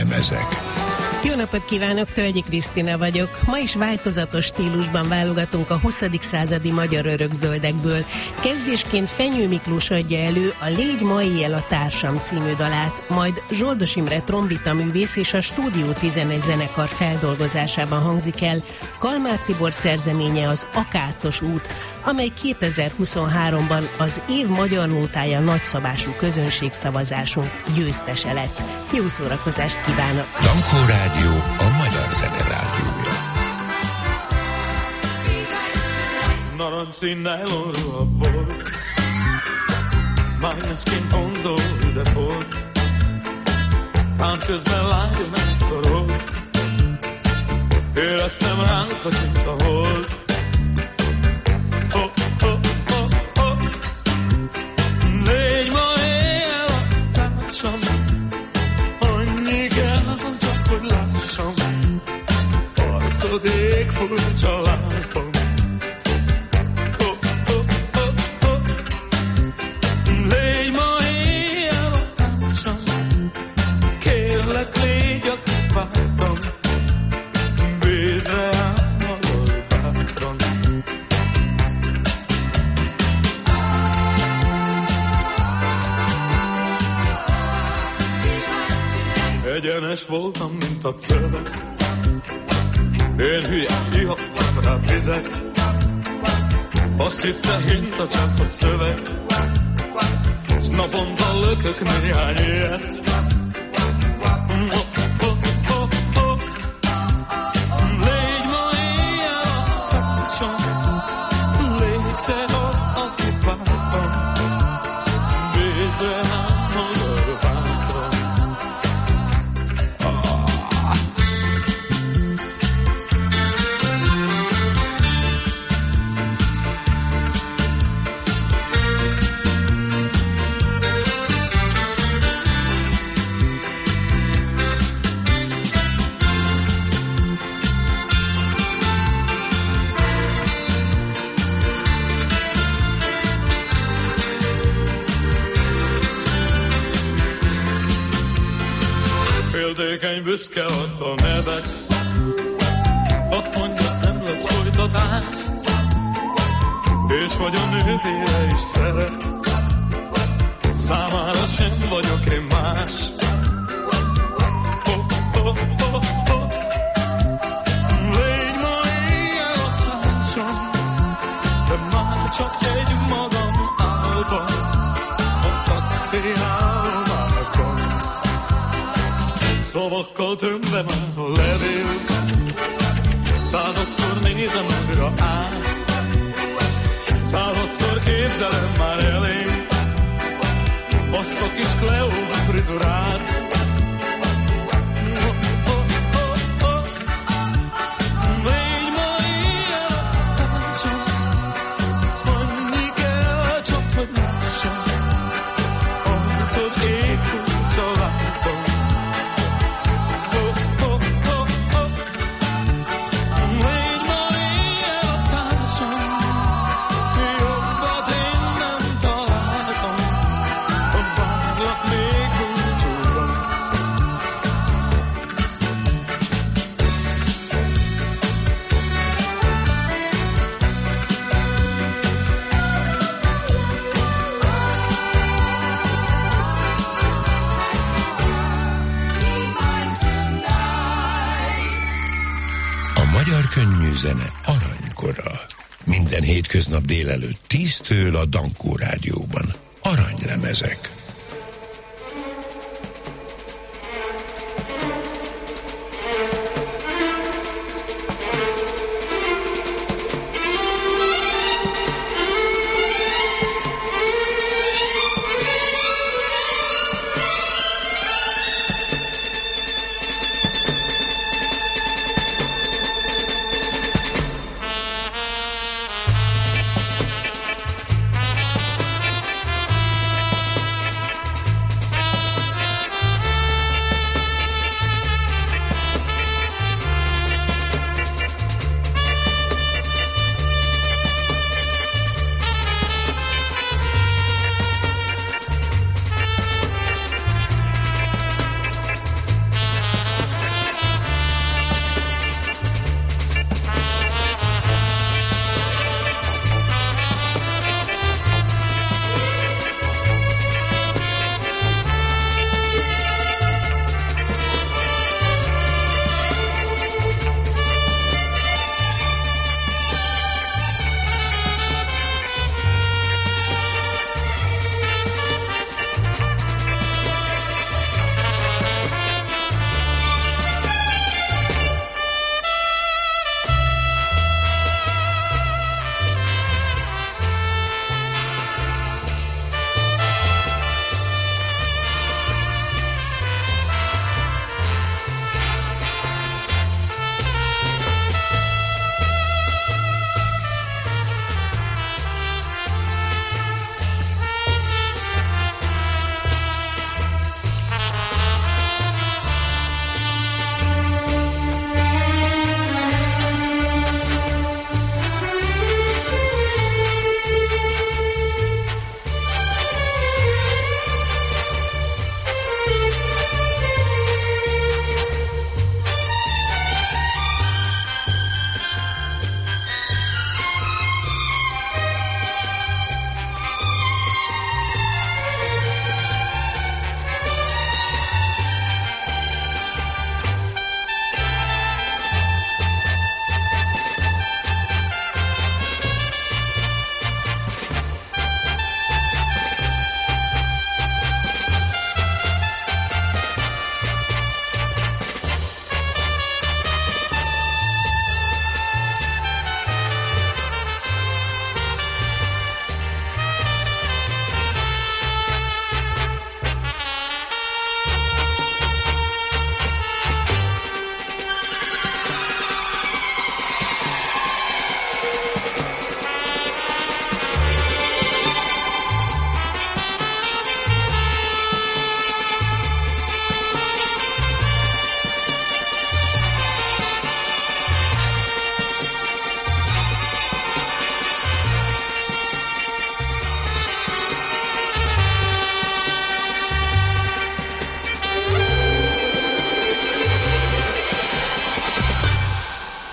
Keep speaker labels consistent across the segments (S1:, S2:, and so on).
S1: aranylemezek.
S2: Jó napot kívánok, Tölgyi Krisztina vagyok. Ma is változatos stílusban válogatunk a 20. századi magyar örökzöldekből. Kezdésként Fenyő Miklós adja elő a Légy ma éjjel a társam című dalát, majd Zsoldos Imre trombita művész és a Stúdió 11 zenekar feldolgozásában hangzik el Kalmár Tibor szerzeménye, az Akácos út, amely 2023-ban az év magyar nótája nagyszabású közönségszavazásunk győztese lett. Jó szórakozást kívánok!
S1: Dankó Rádió, a magyar zene rádiója.
S3: Narancsszínnálóra volt, mágnesként honzol, de volt, tánc közben lágyon átkarolt, éreztem ránk a csint a hold. Légy ma éjjel a társam, annyi kell, csak hogy lássam, arcod ég furcsa lámpam. Légy ma éjjel a társam, kérlek légy a kipártam, bízd rám magad bátran. Egyenes voltam, mint a szöveg, én hülye, ihattam rá vizet, azt hitte hinta csak a szöveg, s naponta lökök néhány ilyet. Légy ma éjjel a társam, légy te az, akit vártam, bízd rám magad bátran. Féltékeny büszke a nevet, azt mondja, nem lesz folytatás, és hogy a nővére is szeret, számára sem vagyok én más. Légy ma éjjel a társam, de már csak egy magam álltam a taxiállomásban. Szavakkal tömve már a levél, századszor nézem újra át, századszor képzelem már elém azt a kis Kleóra frizurát. Légy ma éjjel a társam, annyi kell csak, hogy lássam, arcod ég furcsa lámpam.
S1: Magyar könnyű zene aranykora. Minden hétköznap délelőtt 10-től a Dankó Rádióban. Aranylemezek.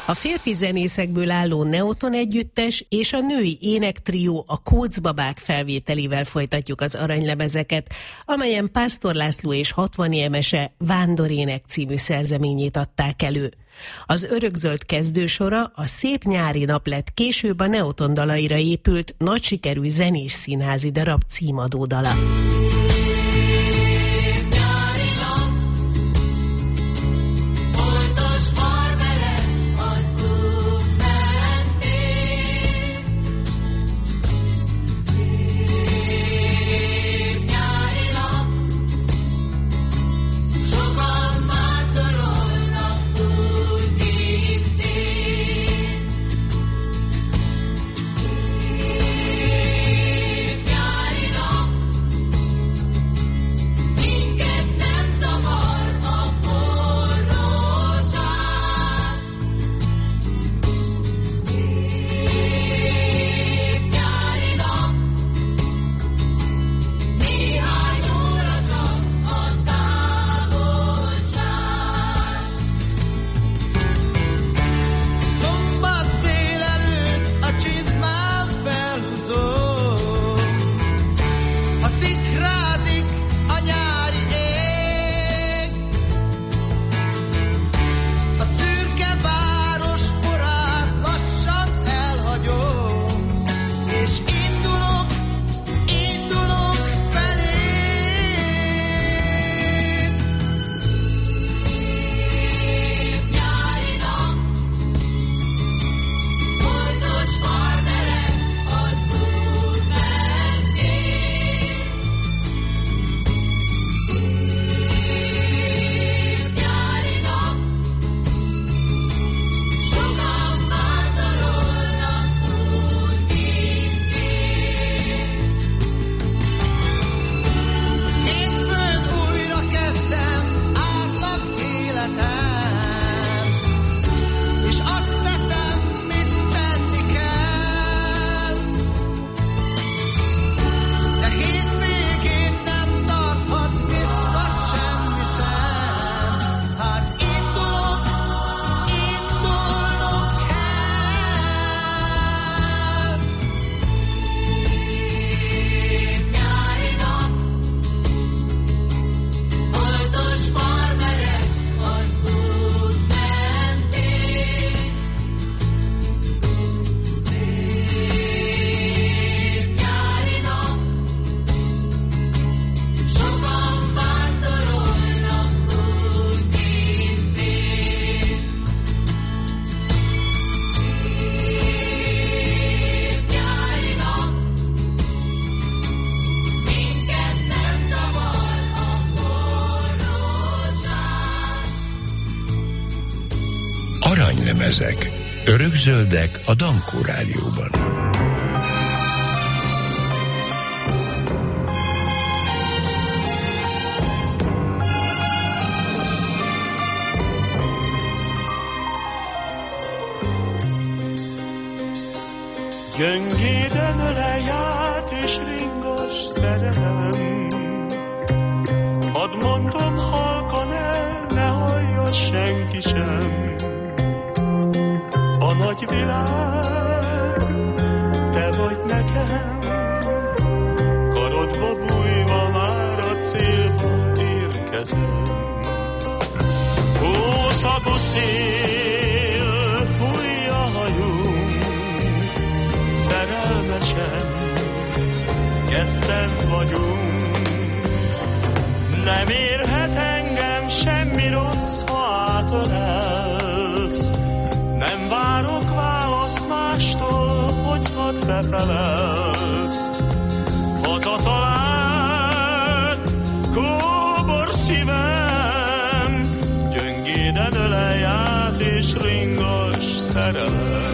S2: A férfi zenészekből álló Neoton együttes és a női énektrió a Kóczbabák felvételével folytatjuk az aranylemezeket, amelyen Pásztor László és 60 Jemese Vándorének című szerzeményét adták elő. Az örökzöld kezdősora a Szép nyári nap lett később a Neoton dalaira épült nagy sikerű zenés színházi darab címadó dala.
S1: Aranylemezek. Örökzöldek a Dankó Rádióban.
S3: Gyöngéden ölelj át és ringos szerelem. Hadd mondom halkan el, ne hallja senki sem. A nagy világ, te vagy nekem, karodba bújva már a célba érkezem. Ó, szagú szél, fújj a hajunk, szerelmesen, ketten vagyunk. Nem érhet engem semmi rossz, ha átölelsz. Nem várok választ mástól, hogy hadd befelelsz. Hazatalált kóbor szívem, gyöngéden ölelj át és ringos szerelem.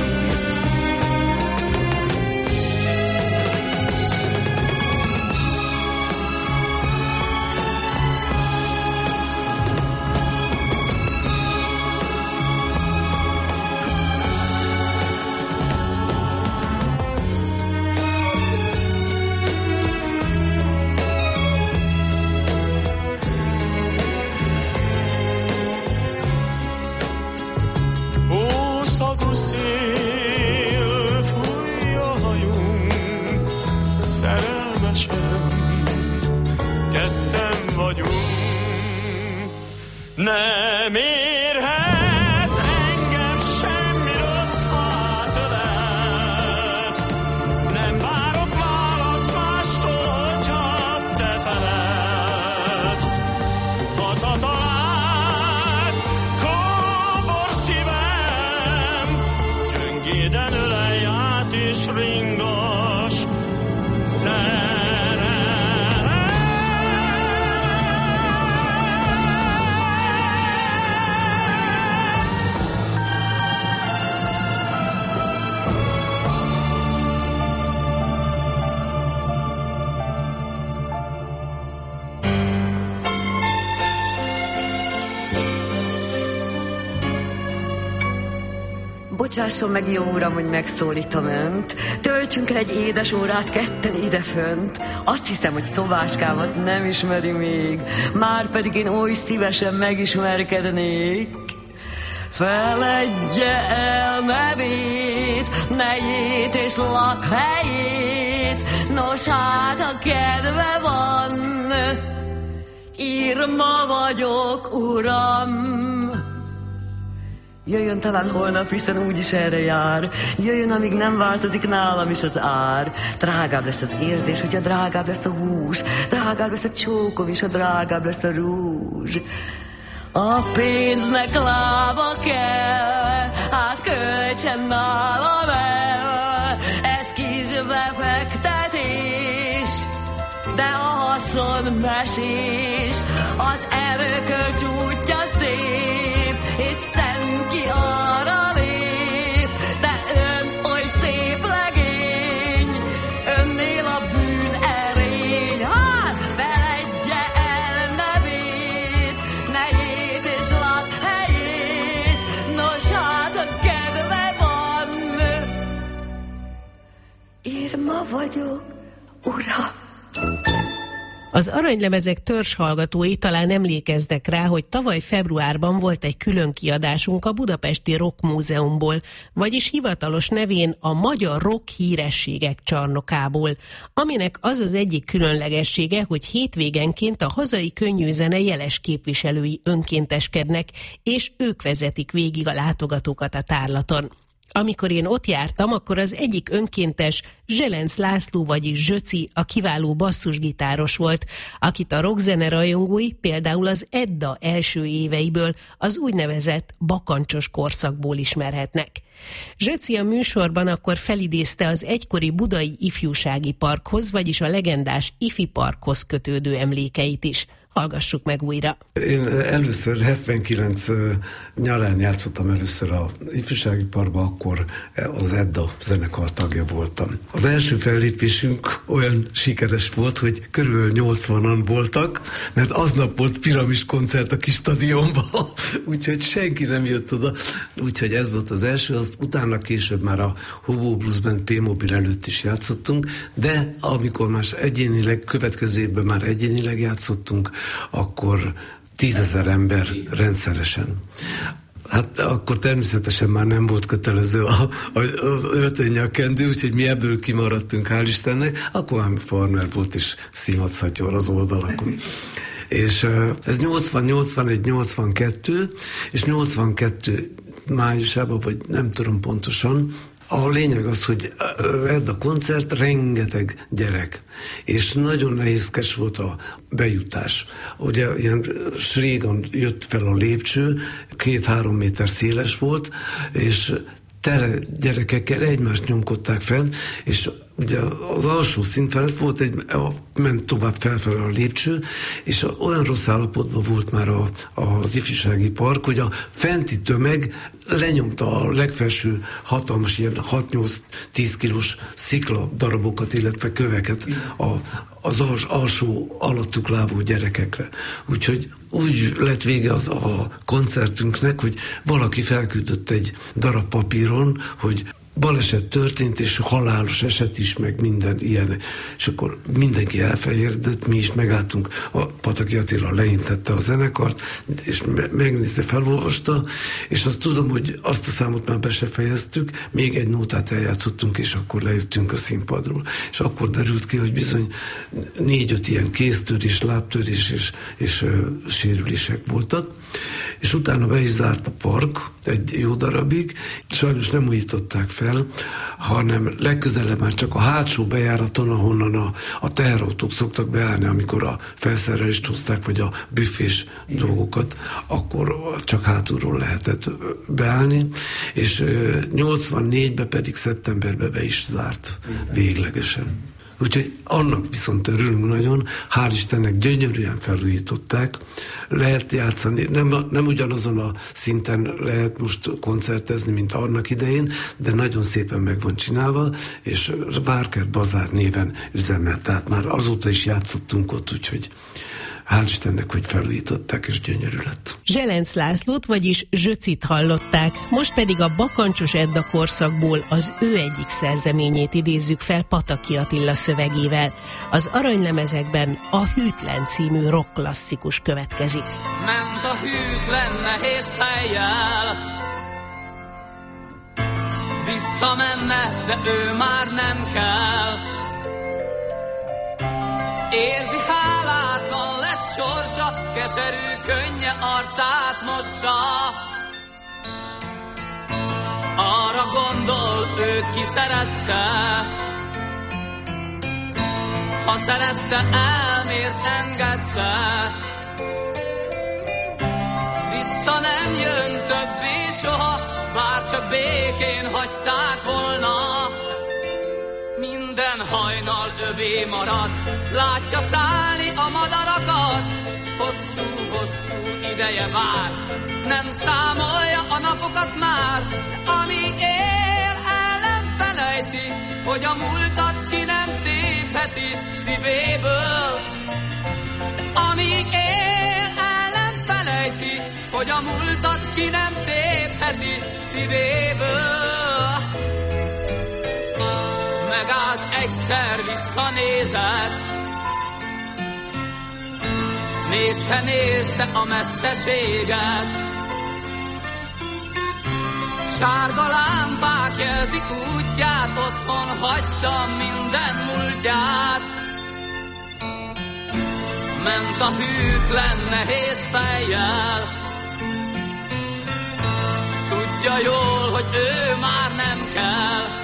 S3: Nem érhet engem semmi rossz, ha te lesz. Nem várok válasz mástól, csak te felelsz. Hazatalált kóbor szívem, gyöngéden ölelj át és ringos szerelem.
S4: Bocsásson meg, jó uram, hogy megszólítom önt. Töltsünk el egy édes órát ketten idefönt. Azt hiszem, hogy szobáskámat nem ismeri még, márpedig én oly szívesen megismerkednék. Feledje el nevét, nejét és lakhelyét, nos hát, ha kedve van, Irma vagyok, uram. Jöjjön talán holnap, hiszen úgyis erre jár. Jöjjön, amíg nem változik nálam is az ár. Drágább lesz az érzés, hogyha drágább lesz a hús. Drágább lesz a csókom is, ha drágább lesz a rúzs. A pénznek lába kell, hát költsen nálam el. Ez kis befektetés, de a haszon mesés. Az erőkölcs útja szép, és szent ki arra lép. De ön oly szép legény, önnél a bűn erény. Hát, feledje el nevét, nejét és lakhelyét, nos hát, a kedve van. Irma vagyok, uram.
S2: Az aranylemezek törzshallgatói talán emlékeznek rá, hogy tavaly februárban volt egy külön kiadásunk a Budapesti Rock Múzeumból, vagyis hivatalos nevén a Magyar Rock Hírességek Csarnokából, aminek az az egyik különlegessége, hogy hétvégenként a hazai könnyűzene jeles képviselői önkénteskednek, és ők vezetik végig a látogatókat a tárlaton. Amikor én ott jártam, akkor az egyik önkéntes Zselenc László, vagyis Zsöci, a kiváló basszusgitáros volt, akit a rockzene rajongói például az Edda első éveiből, az úgynevezett bakancsos korszakból ismerhetnek. Zsöci a műsorban akkor felidézte az egykori budai ifjúsági parkhoz, vagyis a legendás Ifi Parkhoz kötődő emlékeit is. Hallgassuk meg újra.
S5: Én először 79 nyarán játszottam először a ifjúsági parkba, akkor az Edda zenekar tagja voltam. Az első fellépésünk olyan sikeres volt, hogy körülbelül 80-an voltak, mert aznap volt piramis koncert a kis stadionban, úgyhogy senki nem jött oda. Úgyhogy ez volt az első, azt utána később már a Hobo Blues Band P-Mobil előtt is játszottunk, de amikor már egyénileg, következő évben már egyénileg játszottunk, akkor 10 000 ember rendszeresen. Hát akkor természetesen már nem volt kötelező az öltönnyakendő, úgyhogy mi ebből kimaradtunk, hál' Istennek. Akkor már farmer volt is színhatszatyor az oldalakon. És ez 80, 81, 82, és 82 májusában, vagy nem tudom pontosan, a lényeg az, hogy Edda koncert, rengeteg gyerek, és nagyon nehézkes volt a bejutás. Ugye ilyen srégan jött fel a lépcső, 2-3 méter széles volt, és tele gyerekekkel egymást nyomkodták fel, és ugye az alsó szint felett volt ment tovább felfelé a lépcső, és olyan rossz állapotban volt már az ifjúsági park, hogy a fenti tömeg lenyomta a legfelső hatalmas ilyen 6-8-10 kilós szikla darabokat, illetve köveket az alsó alattuk lávó gyerekekre. Úgyhogy úgy lett vége a koncertünknek, hogy valaki felküldött egy darab papíron, hogy baleset történt, és halálos eset is, meg minden ilyen, és akkor mindenki elfehérdett, mi is megálltunk, a Pataki Attila leintette a zenekart, és megnézte, felolvasta, és azt tudom, hogy azt a számot már be se fejeztük, még egy nótát eljátszottunk, és akkor lejöttünk a színpadról. És akkor derült ki, hogy bizony 4-5 ilyen kéztörés, lábtörés és sérülések voltak, és utána be is zárt a park egy jó darabig. Sajnos nem újították fel, hanem legközelebb már csak a hátsó bejáraton, ahonnan a teherautók szoktak beállni, amikor a felszerelést hozták, vagy a büfés dolgokat, akkor csak hátulról lehetett beállni, és 84-ben pedig szeptemberben be is zárt véglegesen. Úgyhogy annak viszont örülünk nagyon, hál' Istennek gyönyörűen felújították, lehet játszani, nem ugyanazon a szinten lehet most koncertezni, mint annak idején, de nagyon szépen meg van csinálva, és Várkert Bazár néven üzemel, tehát már azóta is játszottunk ott, úgyhogy hál' Istennek, hogy felújították, és gyönyörű lett.
S2: Zselenc Lászlót, vagyis Zsöcit hallották, most pedig a Bakancsos Edda korszakból az ő egyik szerzeményét idézzük fel Pataki Attila szövegével. Az aranylemezekben a Hűtlen című rock klasszikus következik.
S6: Ment a hűtlen nehéz fejjel, visszamenne, de ő már nem kell. Érzi, hálátlan lett sorsa, keserű könnye arcát mossa. Arra gondol, őt ki szerette, ha szerette, elmért engedte. Vissza nem jön többé soha, bár csak békén hagyták volna. Minden hajnal övé marad, látja szállni a madarakat. Hosszú-hosszú ideje vár, nem számolja a napokat már. De amíg él, el nem felejti, hogy a múltat ki nem tépheti szívéből. De amíg él, el nem felejti, hogy a múltat ki nem tépheti szívéből. Megállt egyszer, visszanézett, nézte a messzeséget. Sárga lámpák jelzik útját, otthon hagyta minden múltját. Ment a hűtlen nehéz fejjel, tudja jól, hogy ő már nem kell.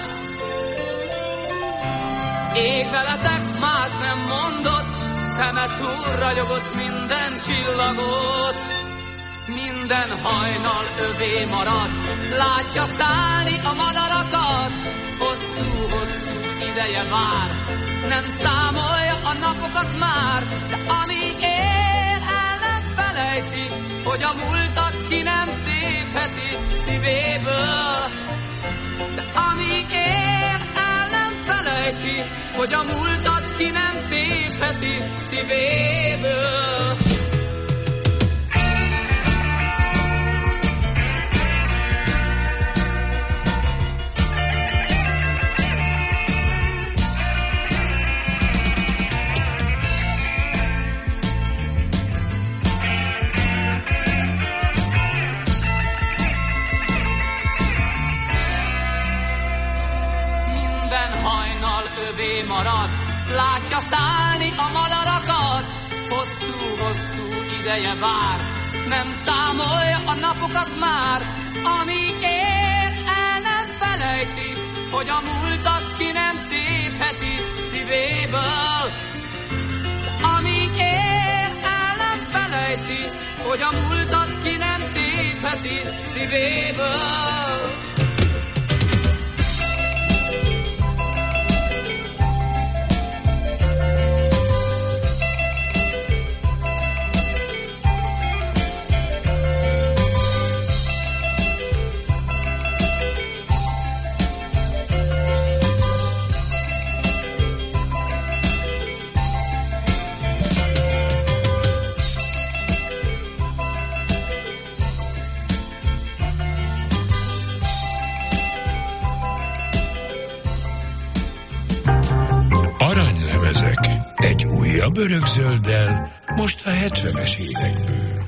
S6: Égveletek más nem mondott, szeme túl ragyogott minden csillagot. Minden hajnal övé marad, látja szállni a madarakat. Hosszú-hosszú ideje vár, nem számolja a napokat már. De amíg él, el nem felejti, hogy a múltat ki nem tépheti szívéből. De amíg él, el nem felejti, hogy a múltat ki nem tépheti szívéből. Marad, látja szállni a madarakat. Hosszú-hosszú ideje vár, nem számolja a napokat már. Amíg él, el nem felejti, hogy a múltat ki nem tépheti szívéből. Amíg él, el nem felejti, hogy a múltat ki nem tépheti szívéből.
S1: darab örökzölddel, most a 70-es évekből.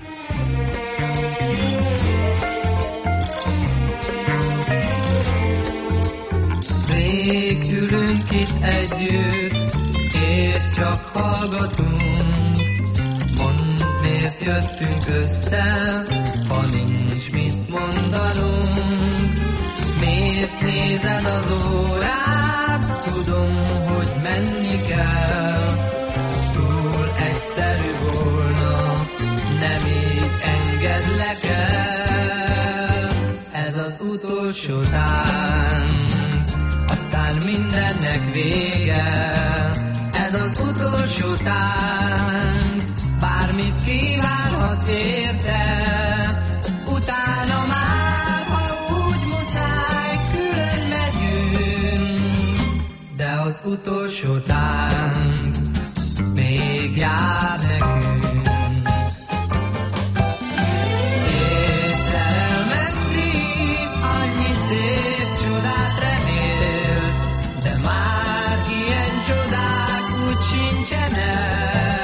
S7: Rég ülünk itt együtt, és csak hallgatunk. Mondd, miért jöttünk össze, ha nincs mit mondanunk. Miért nézed az órát, tudom, hogy menni kell. Túl egyszerű volna, nem így engedlek el. Ez az utolsó tánc, aztán mindennek vége. Ez az utolsó tánc, bármit kívánhat érte. Utána már, ha úgy muszáj, külön megyünk. De az utolsó tánc még jár nekünk. Két szerelmes szív, annyi szép csodát remél, de már ilyen csodák úgy sincsenek.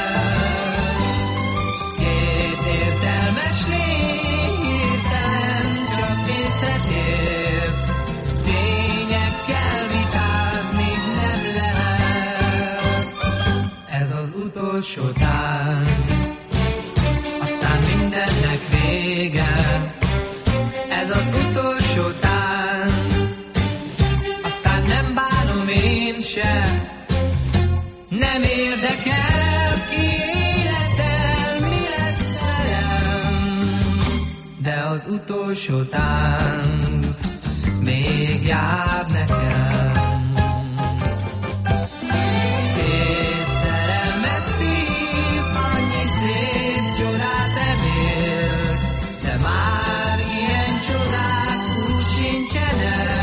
S7: Két értelmes lény hirtelen csak észretér, tényekkel vitázni nem lehet. Ez az utolsó tánc, aztán mindennek vége. Ez az utolsó tánc, aztán nem bánom én se. Nem érdekel, ki leszel, mi lesz velem. De az utolsó tánc még jár nekem. Két szerelmes szív, annyi szép csodát remél, de már ilyen csodák úgy sincsenek.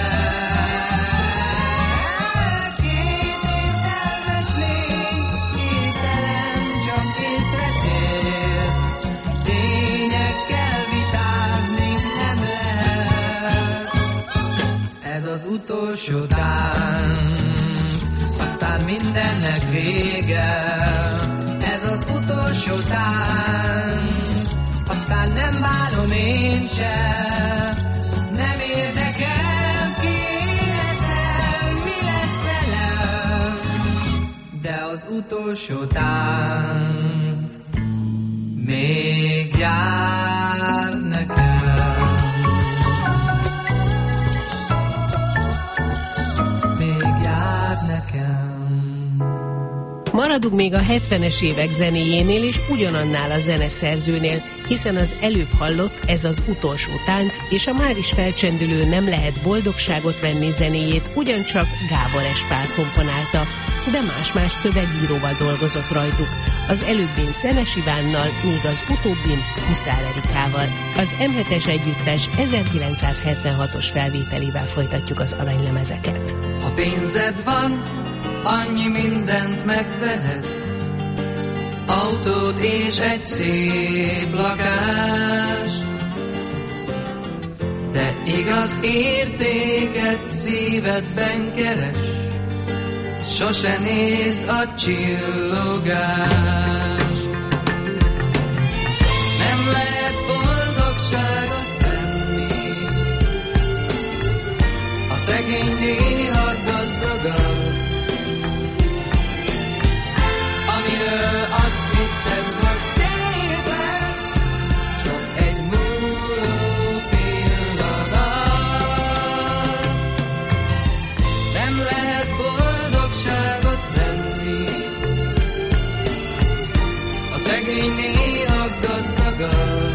S7: Két értelmes lény hirtelen csak észretér, tényekkel vitázni nem lehet. Ez az utolsó tánc, aztán mindennek vége. Ez az utolsó tánc, aztán nem bánom én se. Nem érdekel, ki leszel, mi lesz velem. De az utolsó tánc még jár nekem.
S2: Maradunk még a 70-es évek zenéjénél és ugyanannál a zeneszerzőnél, hiszen az előbb hallott Ez az utolsó tánc és a már is felcsendülő Nem lehet boldogságot venni zenéjét ugyancsak Gábor S. Pál komponálta, de más-más szövegíróval dolgozott rajtuk. Az előbbin Szenes Ivánnal, míg az utóbbin Huszár Erikával. Az M7-es együttes 1976-os felvételével folytatjuk az aranylemezeket.
S7: Ha pénzed van, annyi mindent megvehetsz, autót és egy szép lakást, de igaz értéket szívedben keres, sose nézd a csillogást. Nem lehet boldogságot venni, a szegény néha gazdagabb, amiről azt hitted, hogy szép lesz, csak egy múló pillanat. Nem lehet boldogságot venni, a szegény néha gazdagabb,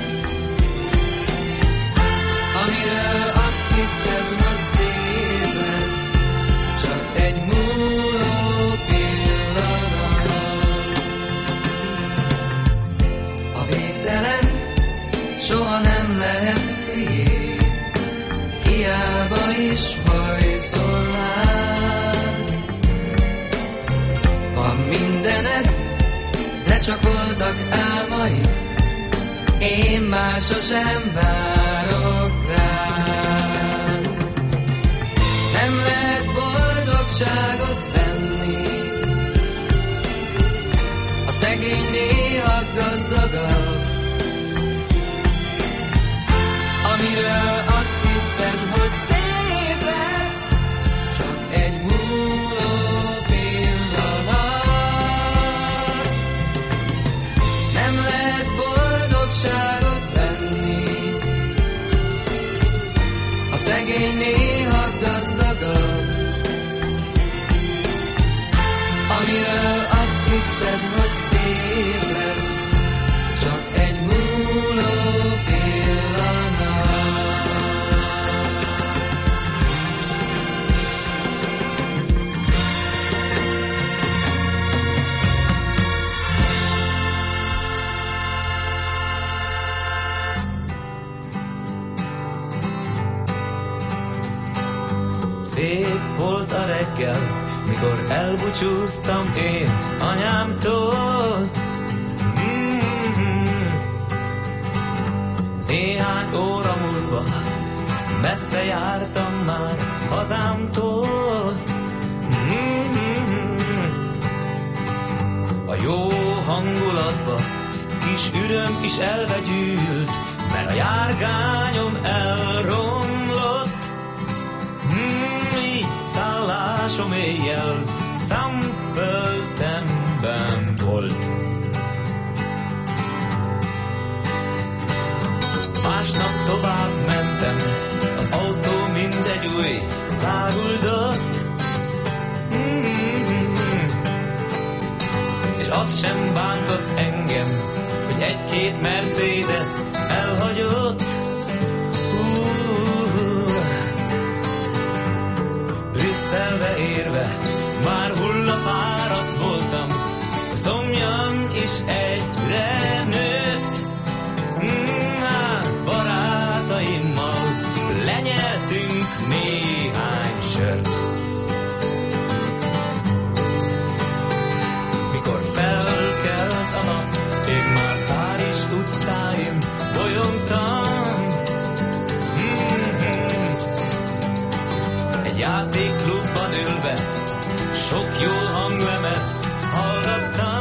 S7: amiről azt hitted, hogy szép lesz, csak egy múló pillanat. A végtelen soha nem lehet tiéd, hiába is hajszolnád. Van mindened, de csak voltak álmaid, én már sosem várok rád. Nem lehet boldogságot venni, szegény néha gazdagabb. Amiről azt hitted, hogy szép lesz, csak egy múló pillanat. Nem lehet boldogságot venni, a szegény néha gazdagabb. Amiről azt hitted, hogy szép lesz, csak egy múló pillanat. Szép volt a reggel, mikor elbúcsúztam én anyámtól. Néhány óra múlva messze jártam már hazámtól. A jó hangulatba kis üröm is elvegyült, mert a járgányom elromlott. Így szállásom éjjel Szentpöltenben volt. Másnap tovább mentem, az autó mindegy új száguldott. És az sem bántott engem, hogy egy-két Mercedes elhagyott. Brüsszelbe érve már hullafáradt voltam, a szomjam is egyre nőtt. Barátaimmal lenyeltünk néhány sört. Mikor felkelt a nap, én már Párizs utcáin bolyongtam. Egy játékklubban ülve sok jó hanglemezt hallgattam.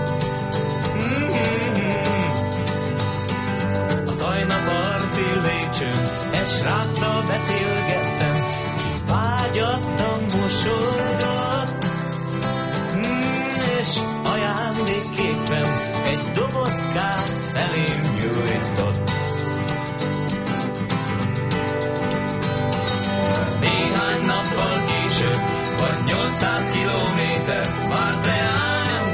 S7: A Szajna-parti lépcsőn egy sráccal beszélgettem, ki vágyattam, mosolygott, és ajándékképpen egy dobozkát elém nyújtott. Néhány nappal később, vagy 800 kilométer várt reám.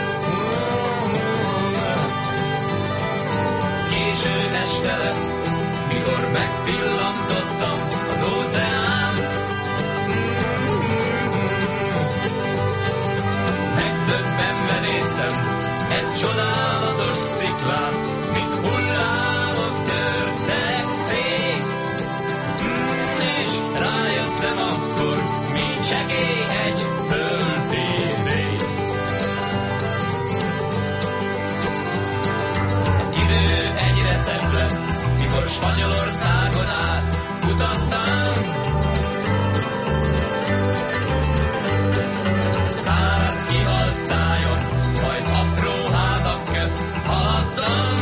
S7: Késő este lett, mikor megpillantottam az óceánt. Megdöbbenve néztem egy csodálatos sziklát, mint hullámok törtek szét. És rájöttem akkor, mint csekély egy földtérét. Az idő egyre szebb lett, mikor Spanyolországon át utaztam. Száraz kihalt tájon, majd apró házak közt haladtam.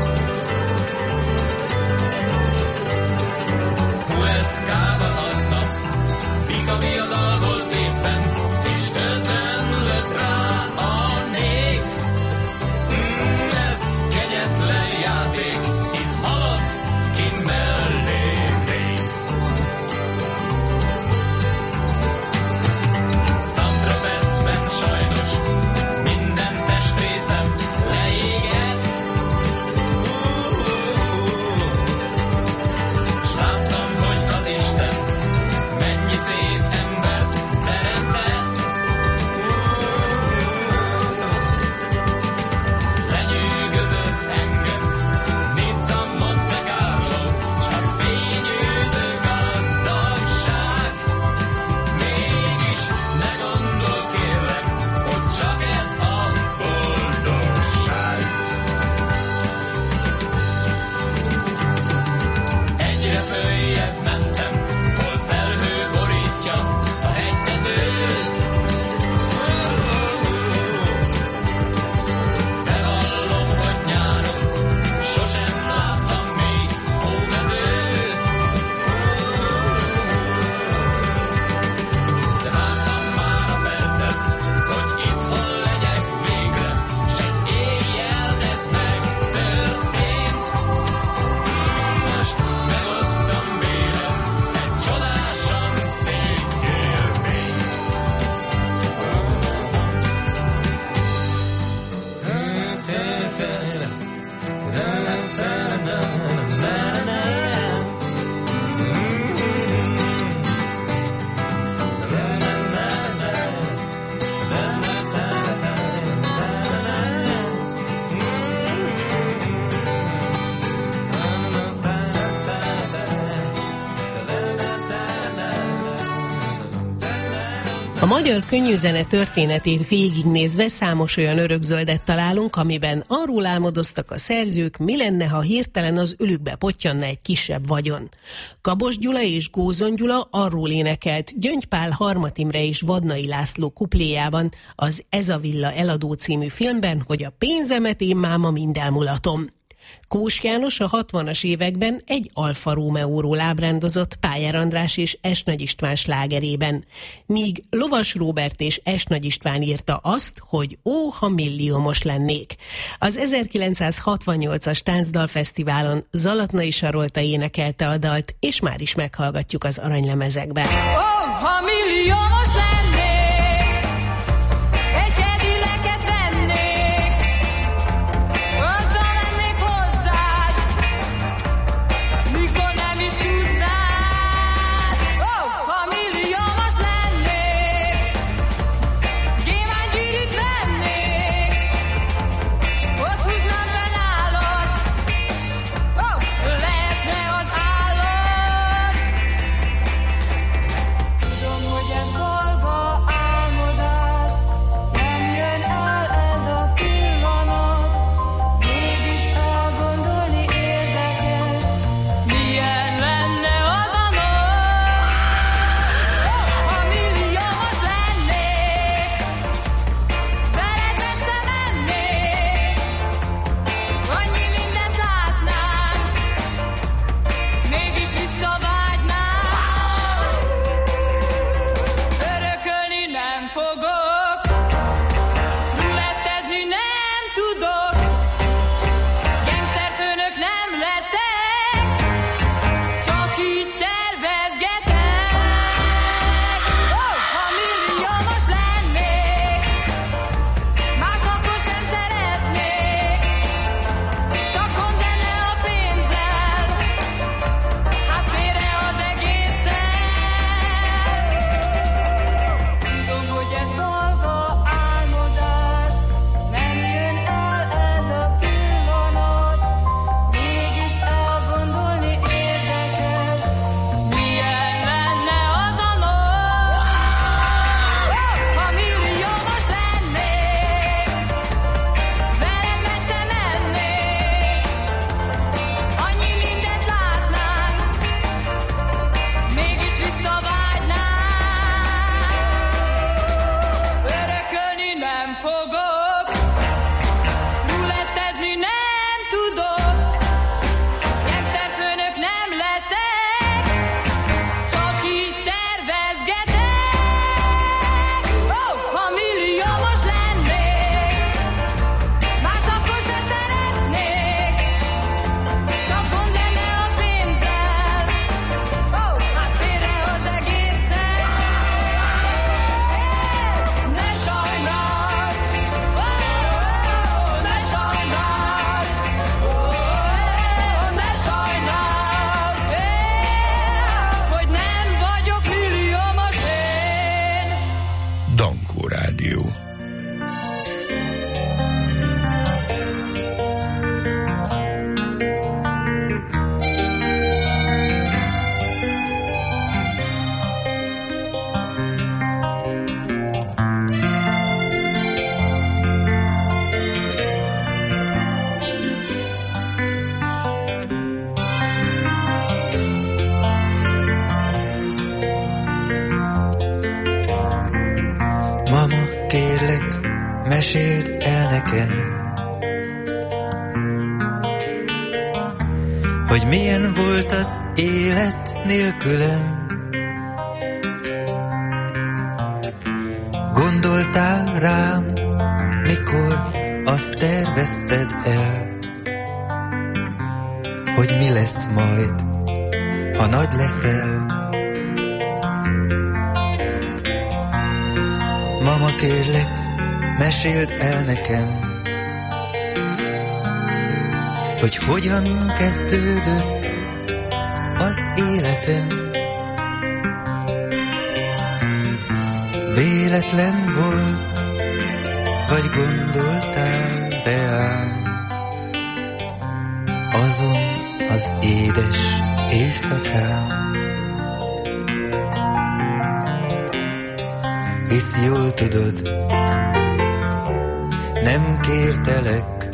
S7: Huescában aznap Pika viadal volt éppen, és özönlött rá a nép. Ez kegyetlen játék, itt halott ki mellé.
S2: A magyar könnyűzene történetét végignézve számos olyan örökzöldet találunk, amiben arról álmodoztak a szerzők, mi lenne, ha hirtelen az ölükbe pottyanna egy kisebb vagyon. Kabos Gyula és Gózon Gyula arról énekelt Gyöngy Pál, Harmat Imre és Vadnai László kupléjában az Ez a villa eladó című filmben, hogy a pénzemet én máma mind elmulatom. Kós János a 60-as években egy Alfa Rómeóról ábrándozott Pályár András és Es Nagy István slágerében, míg Lovas Róbert és Es Nagy István írta azt, hogy ó, ha milliómos lennék. Az 1968-as Táncdalfesztiválon Zalatnai Sarolta énekelte a dalt, és már is meghallgatjuk az aranylemezekben.
S6: Ó, ha milliómos lennék, egy Cadillacet vennék, azzal mennék hozzád, mikor nem is tudnád. Ó, ha milliómos lennék, gyémántgyűrűt vennék, ott húznám fel nálad, ó, leesne az állat. Tudom, hogy ez bolga álmodás, nem jön el ez a pillanat, mégis elgondolni érdekes, milyen lenne az a nap. Ha milliómos lennék, veled messze mennék, annyi mindent látnánk, mégis visszavágynám. Örökölni nem fogok, rulettezni nem tudok, gangsterfőnök nem leszek, csak így tervezgetek. Ó, ha milliómos lennék, más akkor sem szeretnék, csak gond lenne a pénzzel, hát félre az egészen. Tudom, hogy ez dolga álmodás, nem jön el ez a pillanat, mégis elgondolni érdekes, milyen lenne az a nap. Ha milliómos lennék, veled messze mennék, annyi mindent látnánk, mégis visszavágynánk. Örökölni nem fogok, rulettezni nem tudok, gangsterfőnök nem leszek, csak így tervezgetek. Ó, ha milliómos lennék, más akkor se szeretnék, csak gond lenne a pénzzel, ó, hát félre az egészen. Ne sajnáld, ne sajnáld, ne sajnáld, hogy nem vagyok milliómos én.
S1: Dankó Rádió.
S8: Mama, kérlek, meséld el nekem, hogy milyen volt az élet nélkülem. Gondoltál rám, mikor azt tervezted el, hogy mi lesz majd, ha nagy leszel. Mama, kérlek, meséld el nekem, hogy hogyan kezdődött az életem. Véletlen volt, vagy gondoltál reám azon az édes éjszakán. hisz jól tudod, nem kértelek,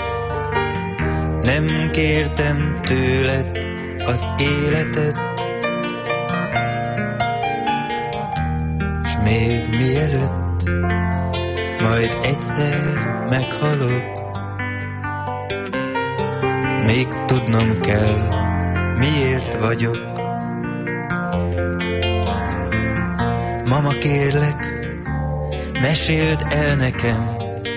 S8: nem kértem tőled az életet, s még mielőtt majd egyszer meghalok, még tudnom kell, miért vagyok. Mama, kérlek, meséld el nekem,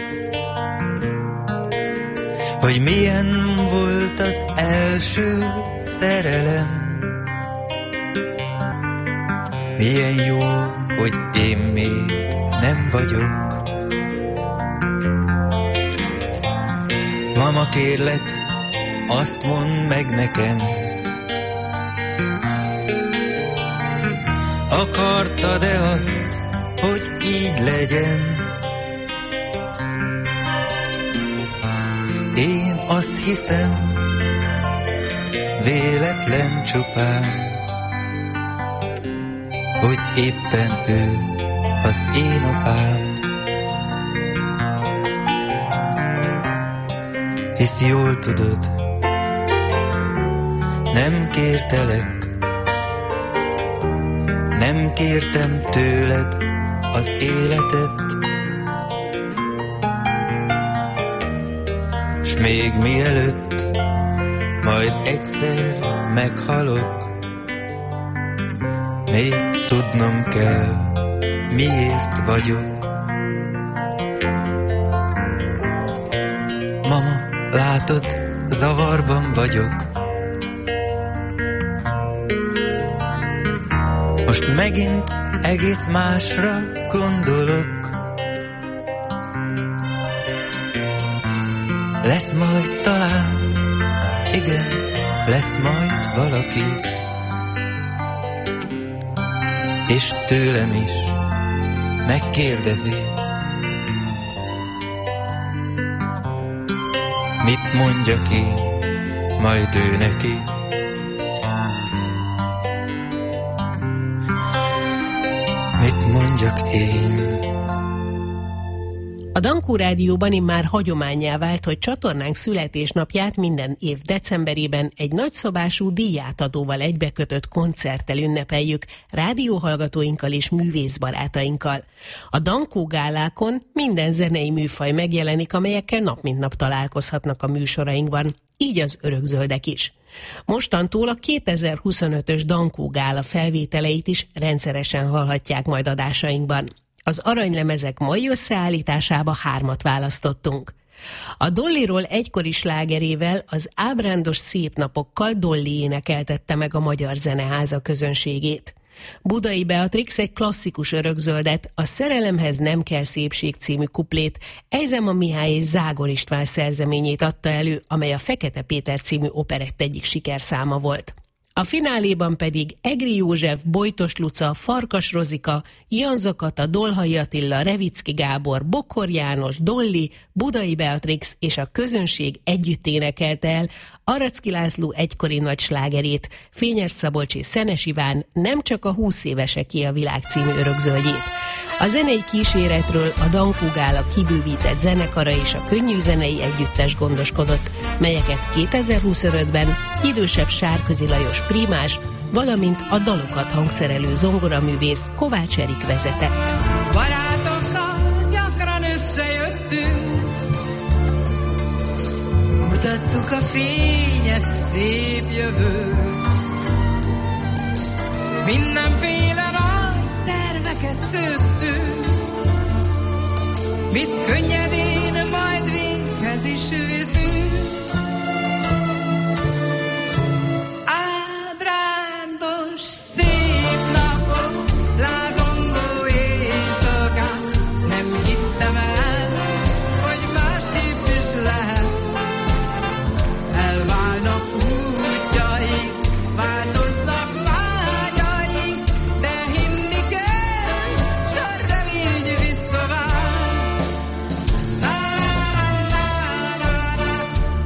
S8: hogy milyen volt az első szerelem. Milyen jó, hogy én még nem vagyok. Mama, kérlek, azt mondd meg nekem, akartad-e azt, hogy így legyen? Én azt hiszem, véletlen csupán, hogy éppen ő az én apám. Hisz jól tudod, nem kértelek, nem kértem tőled az életet, s még mielőtt majd egyszer meghalok, még tudnom kell, miért vagyok. Mama, látod, zavarban vagyok. Most megint egész másra gondolok. Lesz majd talán, igen, lesz majd valaki, és tőlem is megkérdezi, mit mondjak én majd ő neki. Mit mondjak én?
S2: A Dankó Rádióban immár hagyománnyá vált, hogy csatornánk születésnapját minden év decemberében egy nagyszabású díjátadóval egybekötött koncerttel ünnepeljük rádióhallgatóinkkal és művészbarátainkkal. A Dankó gálákon minden zenei műfaj megjelenik, amelyekkel nap mint nap találkozhatnak a műsorainkban, így az Örökzöldek is. Mostantól a 2025-ös Dankó gála felvételeit is rendszeresen hallhatják majd adásainkban. Az aranylemezek mai összeállításába 3 választottunk. A Dollyról egykori slágerével, az Ábrándos szép napokkal Dolly énekeltette meg a Magyar Zeneháza közönségét. Budai Beatrix egy klasszikus örökzöldet, a Szerelemhez nem kell szépség című kuplét, Ejzema Mihály és Zágor István szerzeményét adta elő, amely a Fekete Péter című operett egyik sikerszáma volt. A fináléban pedig Egri József, Bojtos Luca, Farkas Rozika, Janza Kata, Dolhai Attila, Revicki Gábor, Bokor János, Dolly, Budai Beatrix és a közönség együtt énekelte el Aracki László egykori nagy slágerét, Fényes Szabolcs és Szenes Iván Nem csak a 20 éveseké a világ című örökzöldjét. A zenei kíséretről a Dankó gála kibővített zenekara és a könnyű zenei együttes gondoskodott, melyeket 2025-ben idősebb Sárközi Lajos prímás, valamint a dalokat hangszerelő zongoraművész Kovács Erik vezetett.
S9: Barátokkal gyakran összejöttünk, mutattuk a fényes szép jövőt, mindenféle nagy terveket szőttünk, mit könnyedén majd véghez is viszünk. Ábrándos szép napok, lázongó éjszakák, nem hittem el, hogy másképp is lehet. Elválnak útjaink, változnak vágyaink, de hinni kell, s a remény visz tovább.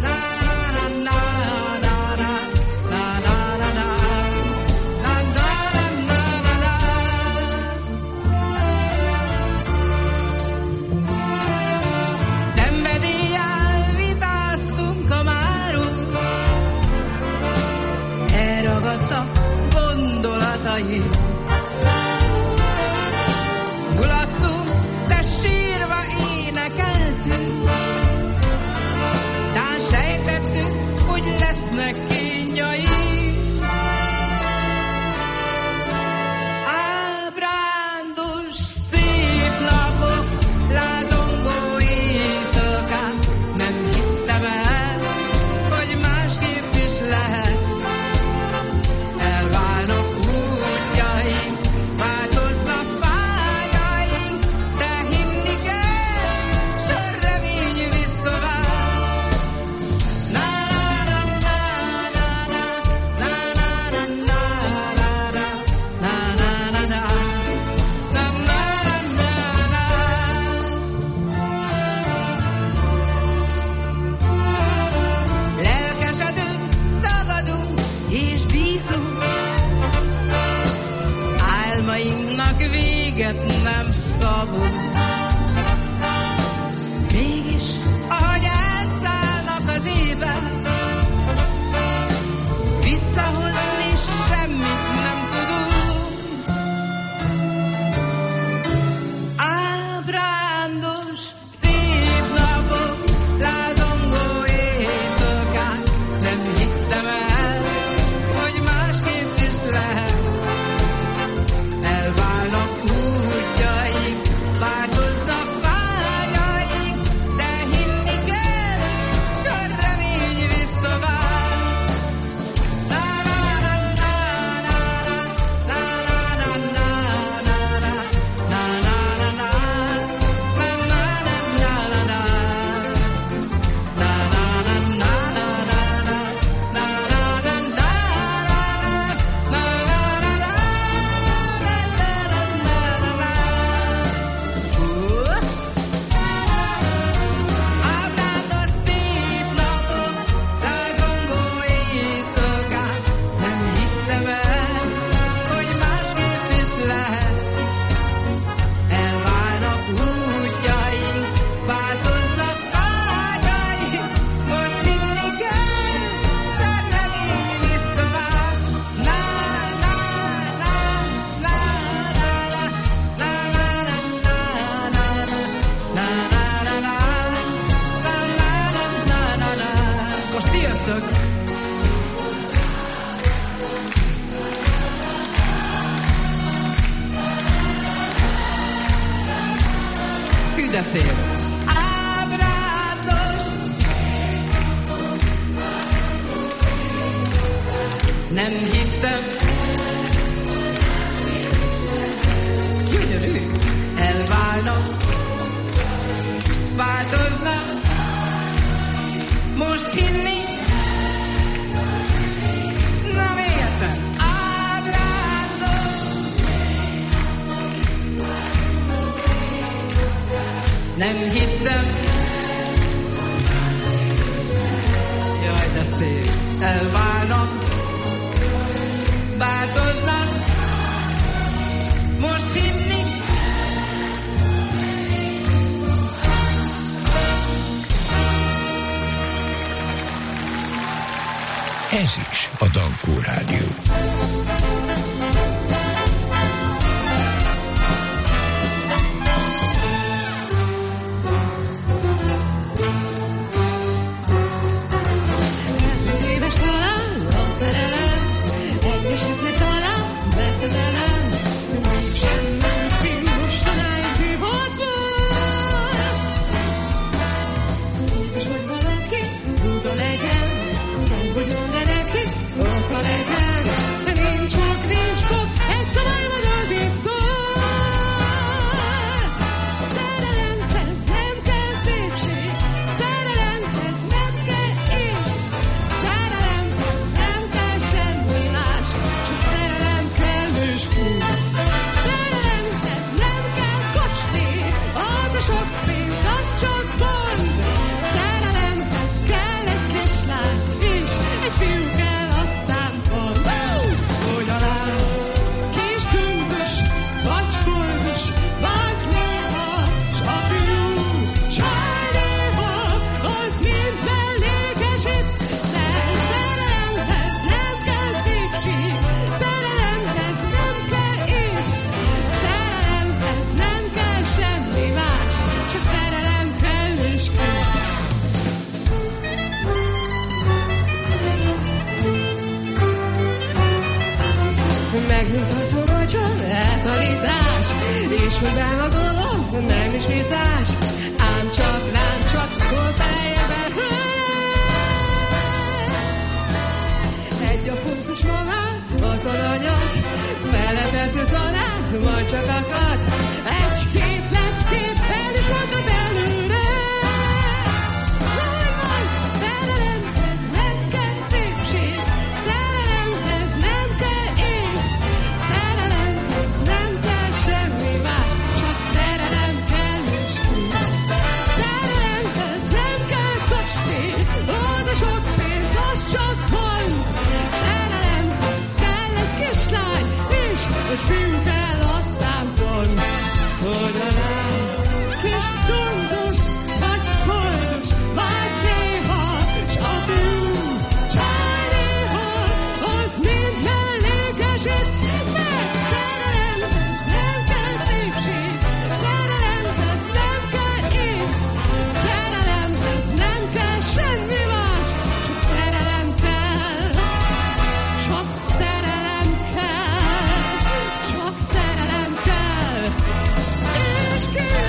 S9: ujjaim. Mulattunk, de sírva énekeltünk, tán sejtettük, hogy lesznek kínjaim. Ábrándos szép napok, lázongó éjszakák, nem hittem el, hogy másképp is lehet. Elválnak útjaink, változnak vágyaink, de hinni kell, s a remény visz tovább. Na na na na na na na na na na na na lelkesedünk, tagadunk és bízunk, álmainknak véget nem szabunk. Mégis, ahogy elszállnak az évek, visszahozni semmit nem tudunk. Ábrándos szép napok, lázongó éjszakák, nem hittem el, hogy másképp is lehet. Elválnak útjaink, változnak vágyaink, de hinni kell, s a remény visz tovább. Na na na na na na na na na na ábrándos szép napok, lázongó éjszakák, nem hittem el, hogy másképp is lehet. Elválnak útjaink, változnak vágyaink, most hinni kell, s a remény visz tovább. Na na na na na na na na na na. Most ti jöttök. Hű, de szép. Ábrándos, nem hittem, gyönyörű, elválnak, változnak, most hinni. Na még egyszer. Ábrándos, nem hittem. Jaj, de szép. Elválnak, változnak, most hinni.
S1: Ez is a Dankó Rádió.
S10: Éves talán a szerelem, egyeseknek talán veszedelem, mégsem ment ki mostanáig divatból. Mégis vagy valaki, buta legyen, kell, hogy önre neki, oka legyen, nincs ok, nincs
S9: eltanítás, és hogy bemagolom, nem is vitás, ám csak, hol feljebe egy a punktus mamát, otthon anyag, feletető tanár, majd csak akad, egy-két leckét fel is mondhat előre. Szerelemhez nem kell szépség, szerelemhez nem kell ész, szerelemhez nem kell semmi más, csak szerelem kell és kész. Szerelemhez nem kell kastély, az a sok pénz, az csak pont. Szerelemhez kell egy kislány, és egy fiú kell, aztán pont. Odanám, kis gondos, vagy kolos, vagy néha, s a fiú csaj néha, az mind mellékesít, meg szerelemhez nem kell szépség, szerelemhez nem kell ész, szerelemhez nem kell semmi más, csak szerelem kell, csak szerelem kell, csak szerelem kell, és kell.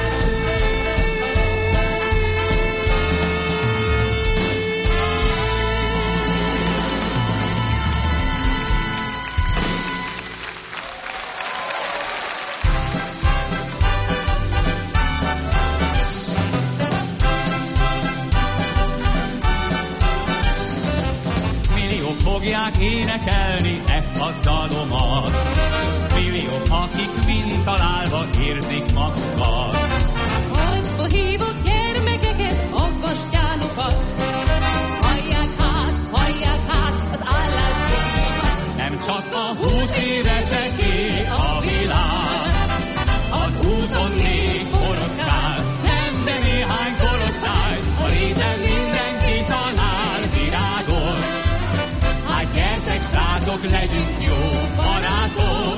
S3: Milliók fogják énekelni ezt a dalomat, milliók, akik mind találva érzik magukat.
S10: Harcba hívott gyermekeket, aggastyánokat, hallják hát az álláspontokat.
S3: Nem csak a 20 éveseké a világ, az úton még korosztály, nem, de néhány korosztály, a léten mindenki talál virágot. Hát gyertek, srácok, legyünk jó barátok.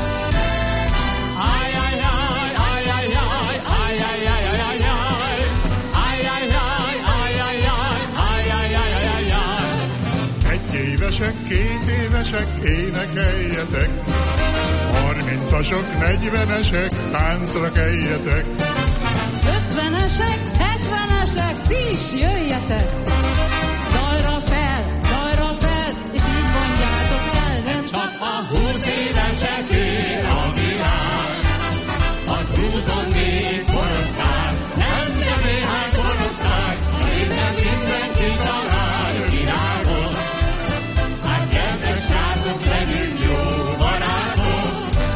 S3: Ajjajjaj, ajjajjaj, ajjajjaj, ajjajjaj, ajjajjaj, ajjajjaj, ajjajjaj.
S11: Egy évesek, 2 évesek, énekeljetek, 30-asok, 40-esek, táncra keljetek.
S10: 50-esek, 70-esek, ti is jöjjetek! Dalra fel, és így mondjátok el, nem
S3: Csak a 20 éveseké a világ, az úton még korosztály, nem, de néhány korosztály, léten mindenki talál virágot. Hát gyertek, srácok, legyünk jó barátok.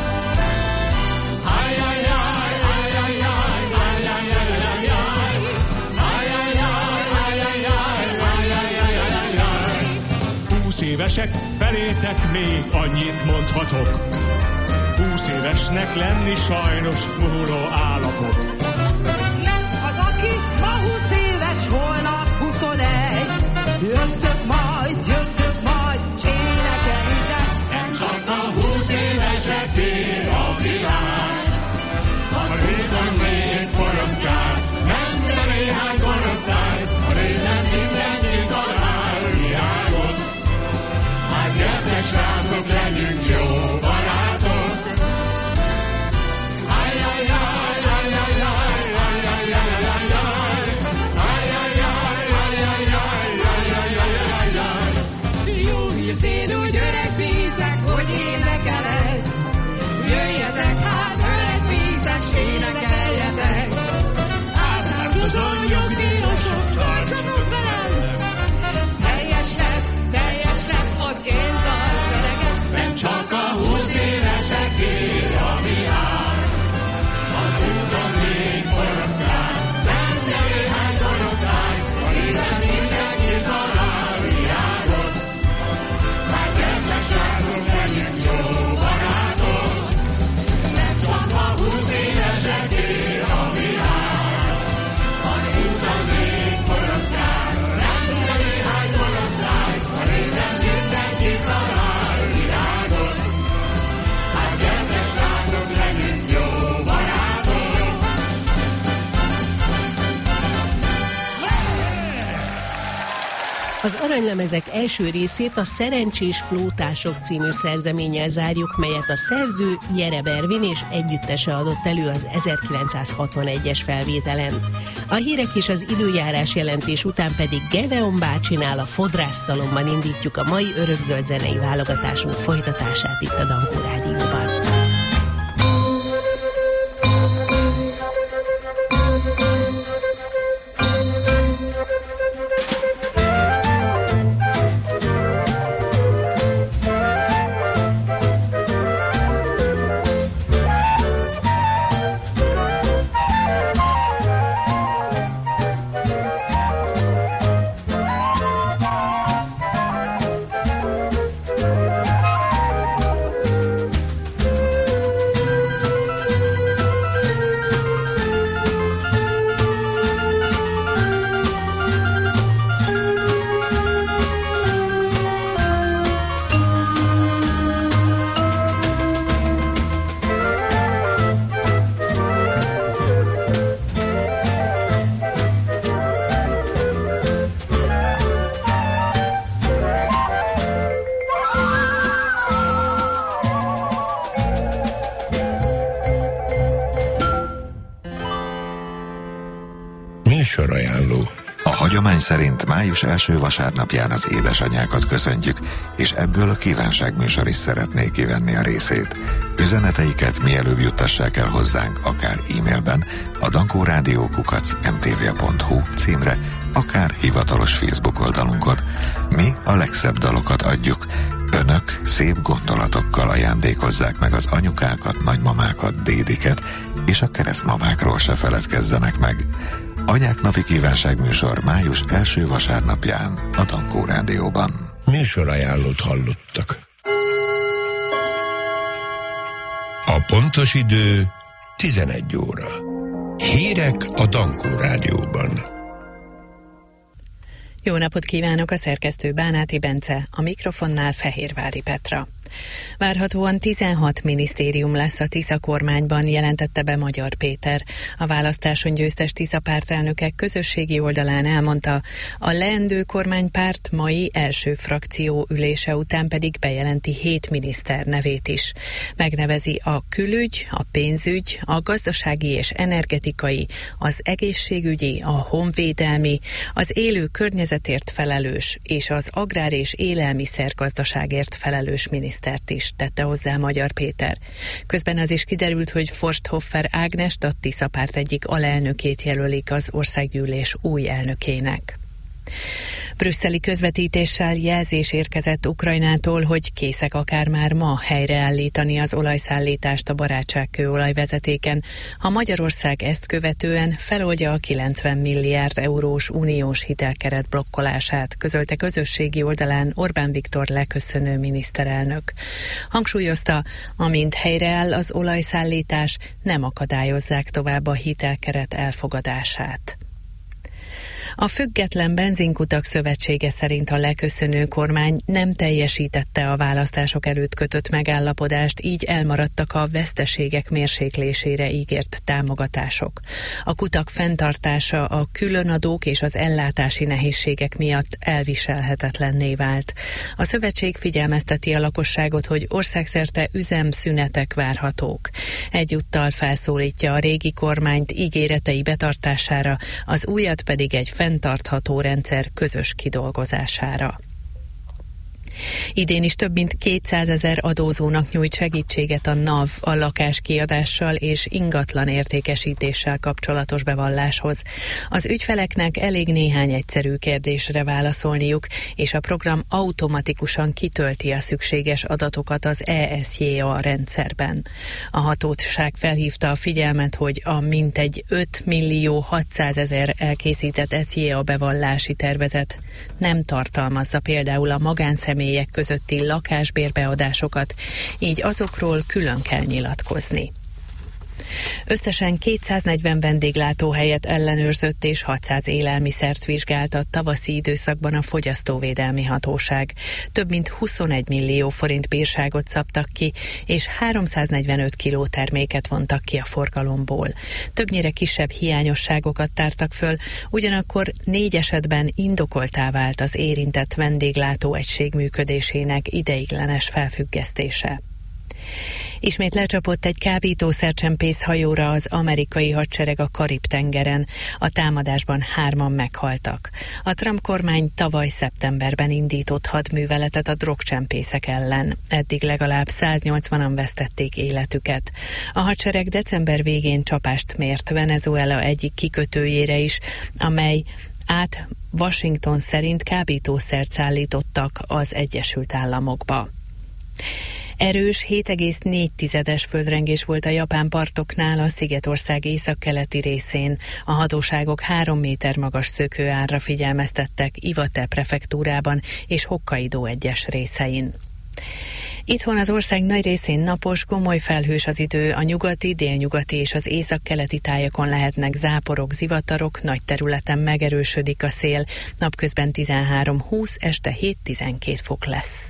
S3: Ajjajjaj, ajjajjaj, ajjajjaj, ajjajjaj, ajjajjaj, ajjajjaj, ajjajjaj.
S12: 20 évesek, felétek még annyit mondhatok. 20 évesnek lenni sajnos múló állapot.
S9: Az, aki ma 20 éves, holnap 21, jöttök majd, s énekelitek.
S3: Nem csak a 20 éveseké a világ, az úton még korosztály, nem, de néhány korosztály, a léten mindenki talál virágot. Hát gyertek, srácok, legyünk jó barátok. Ajjajjaj, ajjajjaj, ajjajjaj, ajjajjaj, ajjajjaj, ajjajjaj, ajjajjaj, ajjajjaj, ajjajjaj.
S2: Az Aranylemezek első részét a Szerencsés Flótások című szerzeménnyel zárjuk, melyet a szerző Jereb Ervin és együttese adott elő az 1961-es felvételen. A hírek és az időjárás jelentés után pedig Gedeon bácsinál a Fodrászszalonban indítjuk a mai örökzöld zenei válogatásunk folytatását itt a Dankó Rádióban.
S1: Műsorajánló.
S13: A hagyomány szerint május első vasárnapján az édesanyákat köszöntjük, és ebből a kívánságműsor is szeretné kivenni a részét. Üzeneteiket mielőbb juttassák el hozzánk, akár e-mailben a dankórádió@mtv.hu címre, akár hivatalos Facebook oldalunkon. Mi a legszebb dalokat adjuk, önök szép gondolatokkal ajándékozzák meg az anyukákat, nagymamákat, dédiket, és a keresztmamákról se feledkezzenek meg. Anyák napi kívánságműsor május első vasárnapján a Dankó Rádióban.
S1: Műsorajánlót hallottak. A pontos idő 11 óra. Hírek a Dankó Rádióban.
S14: Jó napot kívánok, a szerkesztő Bánáti Bence, a mikrofonnál Fehérvári Petra. Várhatóan 16 minisztérium lesz a Tisza kormányban, jelentette be Magyar Péter. A választáson győztes Tisza pártelnökek közösségi oldalán elmondta, a leendő kormánypárt mai első frakció ülése után pedig bejelenti 7 miniszter nevét is. Megnevezi a külügy, a pénzügy, a gazdasági és energetikai, az egészségügyi, a honvédelmi, az élő környezetért felelős és az agrár- és élelmiszergazdaságért felelős minisztert is, tette hozzá Magyar Péter. Közben az is kiderült, hogy Forsthoffer Ágnest, a Tisza párt egyik alelnökét jelölik az országgyűlés új elnökének. Brüsszeli közvetítéssel jelzés érkezett Ukrajnától, hogy készek akár már ma helyreállítani az olajszállítást a barátságkőolajvezetéken, ha Magyarország ezt követően feloldja a 90 milliárd eurós uniós hitelkeret blokkolását, közölte közösségi oldalán Orbán Viktor leköszönő miniszterelnök. Hangsúlyozta, amint helyreáll az olajszállítás, nem akadályozzák tovább a hitelkeret elfogadását. A Független Benzinkutak Szövetsége szerint a leköszönő kormány nem teljesítette a választások előtt kötött megállapodást, így elmaradtak a veszteségek mérséklésére ígért támogatások. A kutak fenntartása a különadók és az ellátási nehézségek miatt elviselhetetlenné vált. A szövetség figyelmezteti a lakosságot, hogy országszerte üzemszünetek várhatók. Egyúttal felszólítja a régi kormányt ígéretei betartására, az újat pedig egy fenntartható rendszer közös kidolgozására. Idén is több mint 200 000 adózónak nyújt segítséget a NAV a lakáskiadással és ingatlan értékesítéssel kapcsolatos bevalláshoz. Az ügyfeleknek elég néhány egyszerű kérdésre válaszolniuk, és a program automatikusan kitölti a szükséges adatokat az ESJA rendszerben. A hatóság felhívta a figyelmet, hogy a mintegy 5.600.000 elkészített SJA bevallási tervezet nem tartalmazza például a magánszemélyek közötti lakásbérbeadásokat, így azokról külön kell nyilatkozni. Összesen 240 vendéglátóhelyet ellenőrzött és 600 élelmiszert vizsgált a tavaszi időszakban a Fogyasztóvédelmi Hatóság. Több mint 21 millió forint bírságot szabtak ki, és 345 kiló terméket vontak ki a forgalomból. Többnyire kisebb hiányosságokat tártak föl, ugyanakkor 4 esetben indokoltá vált az érintett vendéglátóegység működésének ideiglenes felfüggesztése. Ismét lecsapott egy kábítószercsempész hajóra az amerikai hadsereg a Karib-tengeren. A támadásban 3-an meghaltak. A Trump kormány tavaly szeptemberben indított hadműveletet a drogcsempészek ellen. Eddig legalább 180-an vesztették életüket. A hadsereg december végén csapást mért Venezuela egyik kikötőjére is, amely át Washington szerint kábítószert szállítottak az Egyesült Államokba. Erős 7,4-es földrengés volt a japán partoknál a Szigetország északkeleti részén. A hatóságok 3 méter magas szökőárra figyelmeztettek Iwate prefektúrában és Hokkaido egyes részein. Itthon az ország nagy részén napos, gomoly felhős az idő, a nyugati, délnyugati és az északkeleti tájakon lehetnek záporok, zivatarok, nagy területen megerősödik a szél, napközben 13-20, este 7-12 fok lesz.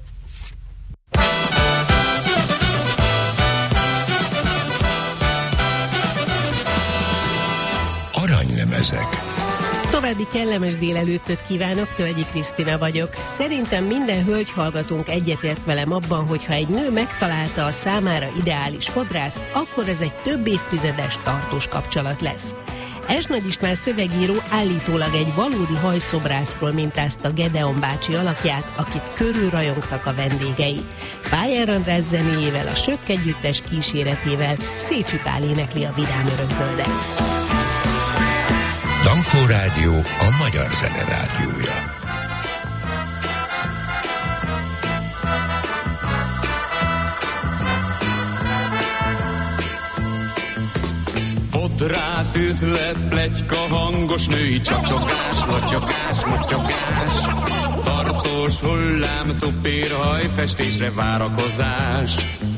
S1: Aranylemezek.
S2: További kellemes délelőttöt kívánok, Tölgyi Krisztina vagyok. Szerintem minden hölgyhallgatónk egyetért velem abban, hogy ha egy nő megtalálta a számára ideális fodrászt, akkor ez egy több évtizedes tartós kapcsolat lesz. S. Nagy István szövegíró állítólag egy valódi hajszobrászról mintázta Gedeon bácsi alakját, akit körülrajongtak a vendégei. Pályár András zenéjével, a Sök együttes kíséretével Szécsi Pál énekli a Vidám Örökzöldet.
S1: Dankó Rádió, a magyar zene rádiója.
S15: Fodrász üzlet, pletyka, hangos női csacsogás, latyogás, motyogás, tartós hullám, tupér, hajfestésre várakozás.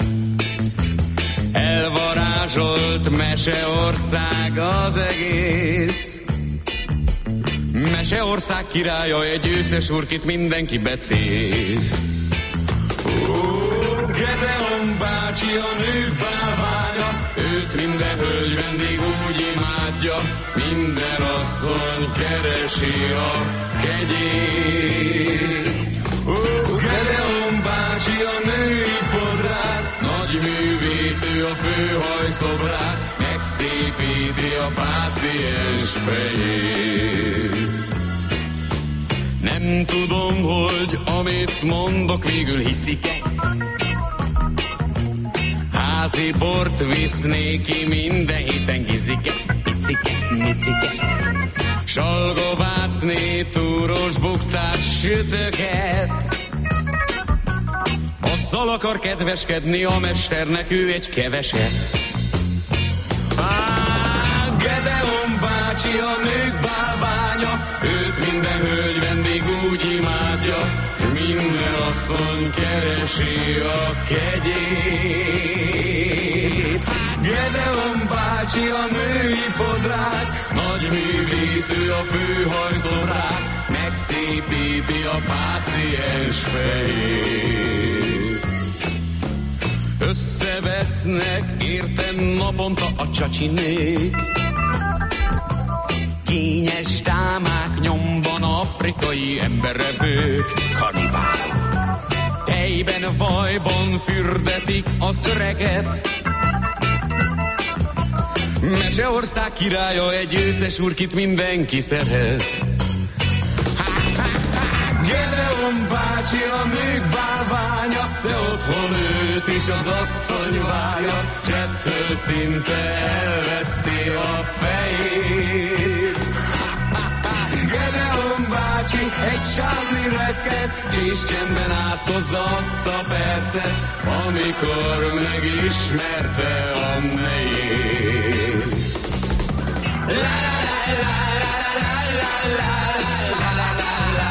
S15: Elvarázsolt meseország az egész. Meseország királya, egy őszes urkit mindenki becéz. Gedeon bácsi a nők bálványa, őt minden hölgy vendég úgy imádja, minden asszony keresi a kegyét. Gedeon bácsi a női fodrász, nagy művész, ő a főhajszobrász, megszépíti a páciens fejét. Nem tudom, hogy amit mondok, végül hiszik-e. Házi bort visz néki, minden héten gizike, picike, micike. Salgovácné, túros buktát, sütöket. Azzal akar kedveskedni a mesternek, ő egy keveset. Gedeon bácsi a nők bálványa, őt minden hölgy vendég úgy imádja, minden asszony keresi a kegyét. Gedeon bácsi a női fodrász, nagy művész, ő a főhajszobrász, megszépíti a páciens fejét. Összevesznek értem naponta a csacsinék, kényes dámák nyomban, afrikai emberevők, kanibálok. Tejben, vajban fürdetik az öreget. Meseország királya, egy őszes urkit mindenki szeret. Gedeon bácsi a nők bálványa, de otthon őt is az asszony várja, csettől szinte elveszti a fejét. Gedeon bácsi egy sávli reszket, és csendben átkozza azt a percet, amikor megismerte a nejét. La la la la la la la la la la.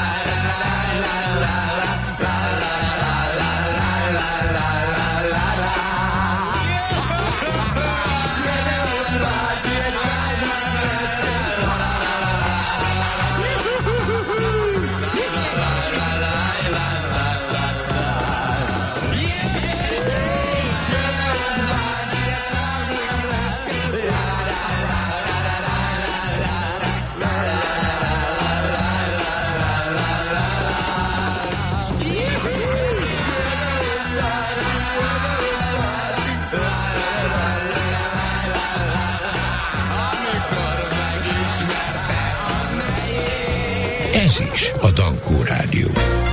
S1: Szabadko Rádió.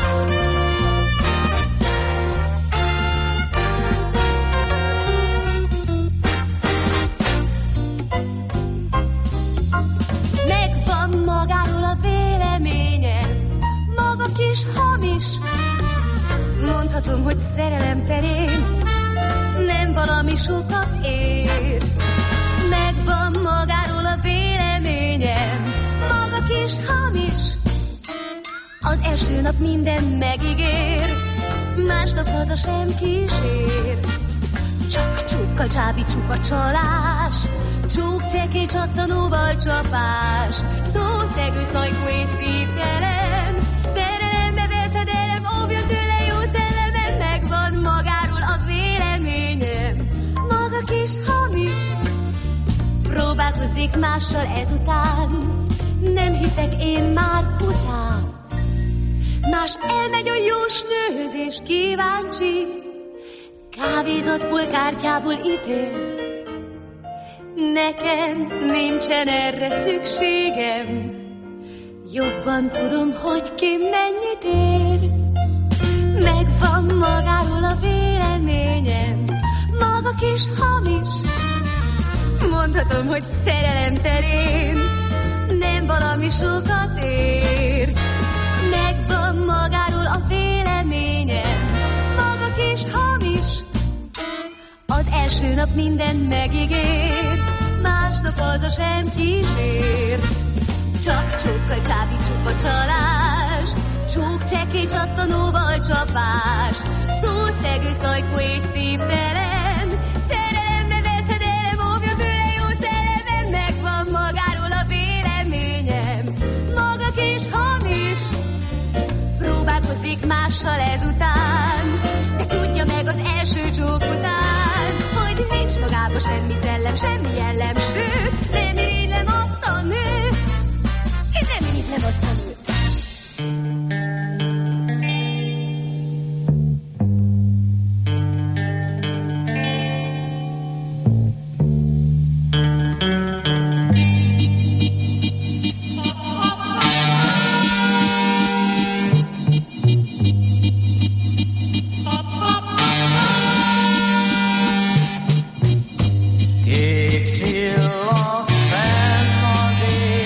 S16: Megvan magáról a véleménye, maga kis hamis. Mondhatom, hogy szerelem terén nem valami sokat ér. Megvan magáról a véleményem, maga kis hamis. Az első nap minden megígér, másnap haza sem kísér. Csak csókkal csábítsuk a csalás, csók csekély csattanóval csapás. Szószegő, szajkó és szívtelen, szerelembe veszedelem, óvjon tőle jó szellemen. Megvan magáról a véleményem, maga kis hamis. Próbálkozik mással ezután, nem hiszek én már után. Más elmegy a jós nőhöz és kíváncsi, kávézott polkártyából ítél. Nekem nincsen erre szükségem, jobban tudom, hogy ki mennyit ér. Megvan magáról a véleményem, maga kis hamis. Mondhatom, hogy szerelem terén nem valami sokat ér. Megvan magáról a véleményem, maga kis hamis. Az első nap mindent megígér, másnap haza sem kísér. Csak csókkal csábítsuk a csalás, csók csekély csattanóval csapás. Szószegő, szajkó és szívtelen, szerelembe veszedelem, óvjon tőle jó szellemen. Megvan magáról a véleményem, maga kis hamis. Próbálkozik mással ezután, de tudja meg az első csók után, hogy nincs magában semmi szellem, semmi jellem, sőt, nem irigylem azt a nőt. Én nem irigylem azt a nőt.
S17: Kék csillag fenn az ég,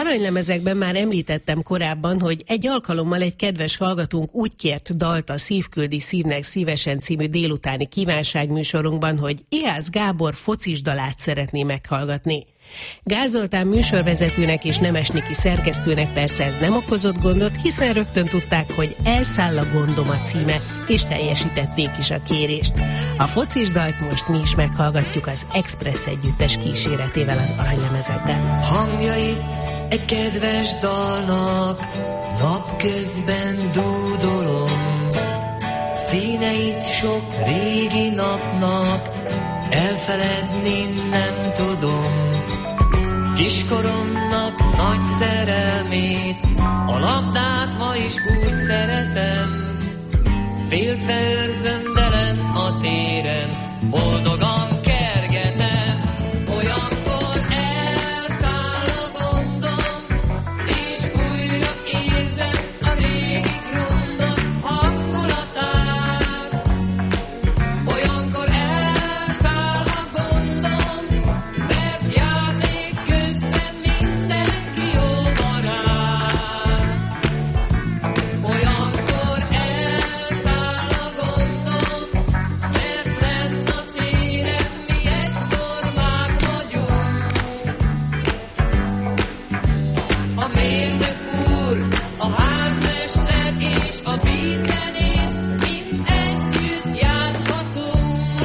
S2: aranylemezekben már említettem korábban, hogy egy alkalommal egy kedves hallgatónk úgy kért dalt a Szívküldi Szívnek Szívesen című délutáni kívánságműsorunkban, hogy Ihász Gábor focis dalát szeretné meghallgatni. Gál Zoltán műsorvezetőnek és Nemes Niki szerkesztőnek persze ez nem okozott gondot, hiszen rögtön tudták, hogy Elszáll a gondom a címe, és teljesítették is a kérést. A focis dalt most mi is meghallgatjuk az Express együttes kíséretével az aranylemezekben.
S17: Hangjait egy kedves dalnak napközben dúdolom, színeit sok régi napnak elfeledni nem tudom. Kiskoromnak nagy szerelmét, a labdát ma is úgy szeretem, féltve őrzöm, de lenn a téren, boldogan kergetem. Olyankor elszáll a gondom, és újra érzem a régi grundok hangulatát. Olyankor elszáll a gondom, mert játék közben mindenki jó barát. Olyankor elszáll a gondom, mert lenn a téren mi egyformák vagyunk. A mérnök úr, a házmester és a beatzenész mind együtt játszhatunk.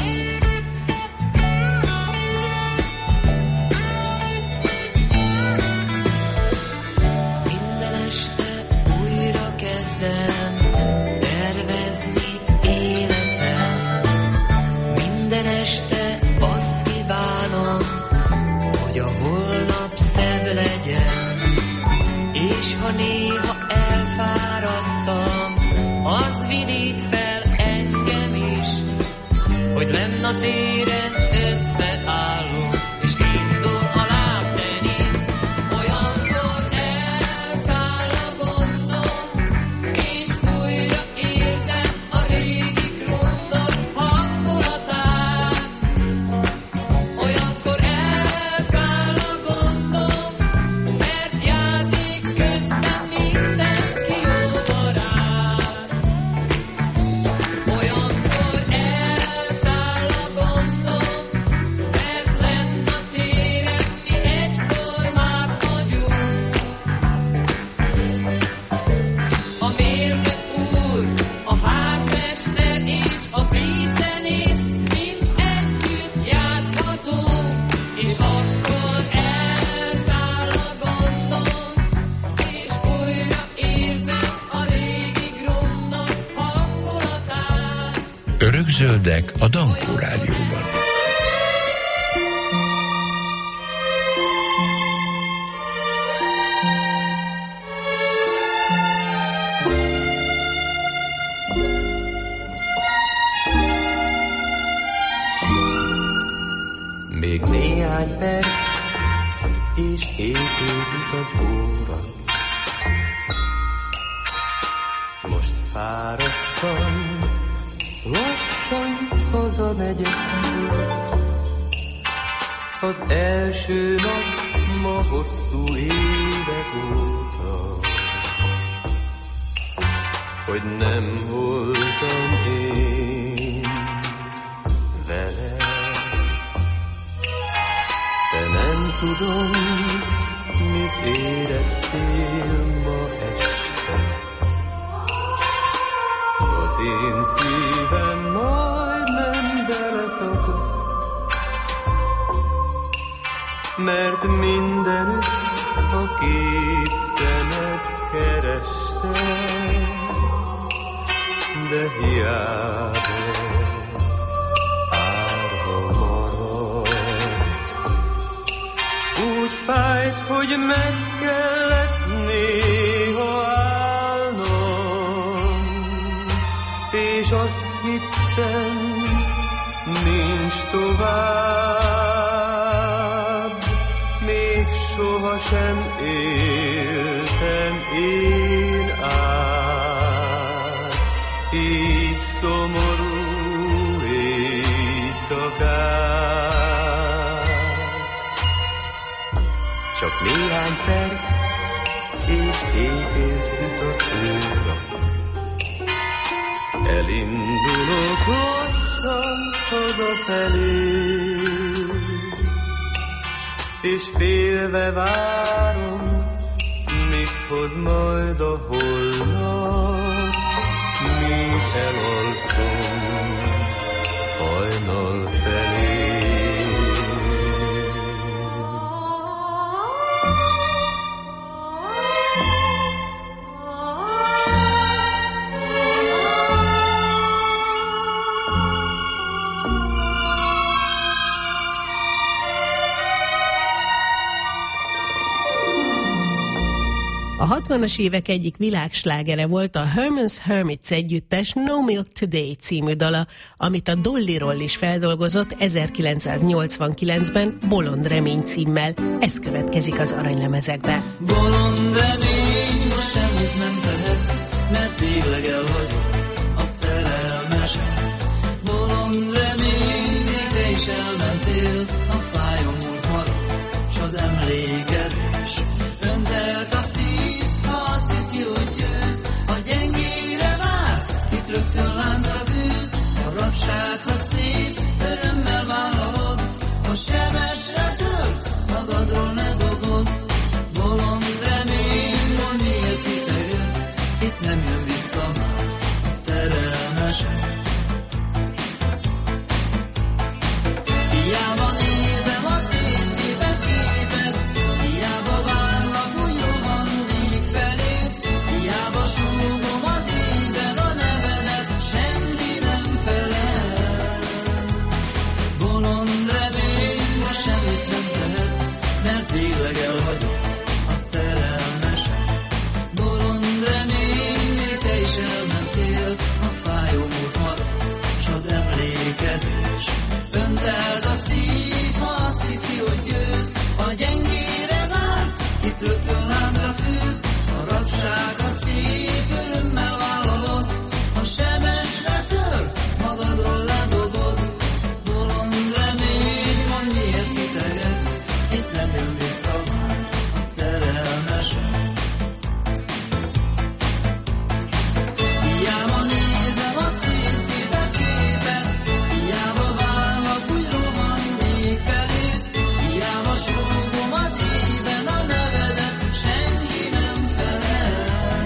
S17: Minden este újra kezdem tervezni életem. Minden este azt kívánom, hogy a holnap szebb legyen. És ha néha elfáradtam, az vidít fel engem is, hogy lenn a téren összeállunk, és indul a lábtenisz. Olyankor elszáll a gondom, és újra érzem a régi grundok hangulatát. Olyankor elszáll a gondom, mert játék közben mindenki jó barát. Olyankor elszáll a gondom, mert lenn a téren mi egyformák vagyunk. A mérnök úr, a házmester és a beatzenész mind együtt játszhatunk, és akkor elszáll a gondom, és újra érzem a régi grundok hangulatát.
S1: Örökzöldek a Dankó Rádióban.
S17: Még néhány perc, és épült az óra. Most fáradtam, lassan hazamegyek. Az első nap ma hosszú évek óta, hogy nem voltam én veled. Te nem tudom, mit éreztél ma este. Az én szívem majdnem beleszakadt, mert mindenütt a két szemed kerestem, de hiába árva maradt. Úgy fájt, hogy meg kellett néha állnom, és azt hittem, nincs tovább. Még sohasem éltem én át így szomorú éjszakát. Csak néhány perc, hazafelé, és félve várom, mit hoz majd a holnap, míg elalszom hajnal felé.
S2: A 60-as évek egyik világslágere volt a Herman's Hermits együttes No Milk Today című dala, amit a Dollyról is feldolgozott 1989-ben Bolond remény címmel. Ez következik az aranylemezekbe.
S18: Bolond remény, most semmit nem tehetsz, mert végleg elhagyott a szerelmes. Bolond remény, még te is elmentél, a fájó múlt maradt, s az emlékezés. Öntelt a szív, ha azt hiszi, hogy győz, a gyengére vár, kit rögtön láncra fűz. A rabság, ha szép, örömmel vállalod, a sebesre tör, magadról ne dobod. Bolond remény, mondd miért hitegetsz, hisz nem jön vissza már a szerelmes. Hiába nézem a szép képet, hiába várlak, úgy rohannék feléd, hiába súgom az éjben a nevedet, senki nem felel. Bolond remény, most semmit nem tehetsz, mert végleg elhagyott a szerelmes. Bolond remény, még te is elmentél, a fájó múlt maradt, s az emlékezés. Öntelt a szív, ha azt hiszi, hogy győz, a gyengére vár, kit rögtön láncra fűz. A rabság, ha szép, örömmel vállalod, a sebesre tör, magadról ledobod. Bolond remény, mondd miért hitegetsz, hisz nem jön vissza már a szerelmes. Hiába nézem a szép képet, hiába várlak, úgy rohannék feléd, hiába súgom az éjben a nevedet, senki nem felel.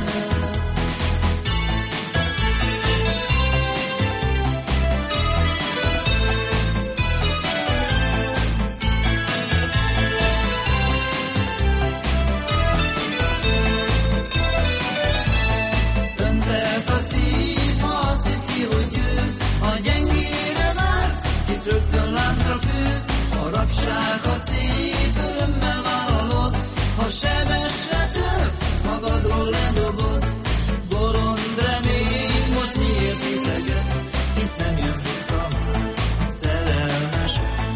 S18: Öntelt a szív, ha azt hiszi, hogy győz, a gyengére vár, kit rögtön láncra fűz. A rabság, ha szép, örömmel vállalod, ha sebesre tör, magadról ledobod. Bolond remény, most miért hitegetsz, hisz nem jön vissza már a szerelmes.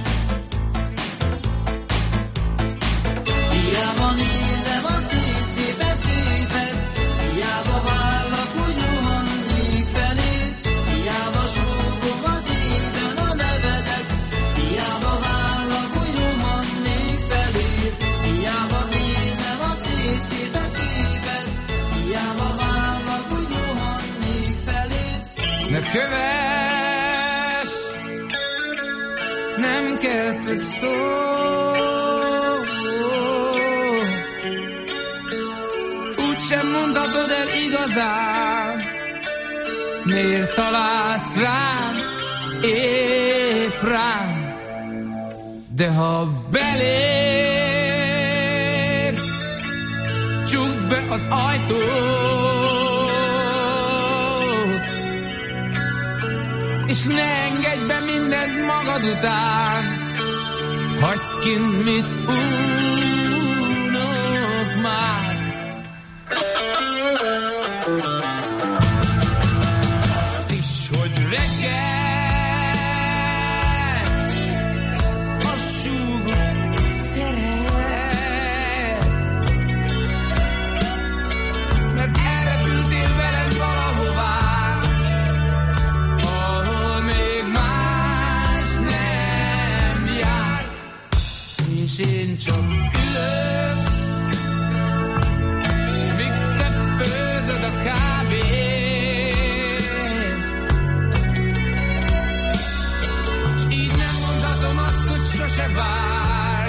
S18: Hiába nézem a szép képet, hiába várlak, úgy rohannék feléd, hiába súgom az éjben a nevedet, hiába várlak, úgy rohannék feléd, hiába nézem a szép képet, hiába várlak, úgy rohannék feléd.
S6: Ne kövess, nem kell több szó. Úgysem mondhatod el igazán, miért találsz rám, épp rám. De ha belépsz, csukd be az ajtót, és ne engedj be mindent magad után, hagyd kint, mit unok már. Azt is, hogy reggel a súgot szeretsz, mert elrepültél velem valahová, ahol még más nem járt, és én csak ülök, míg te főzöd a kábét. se vár.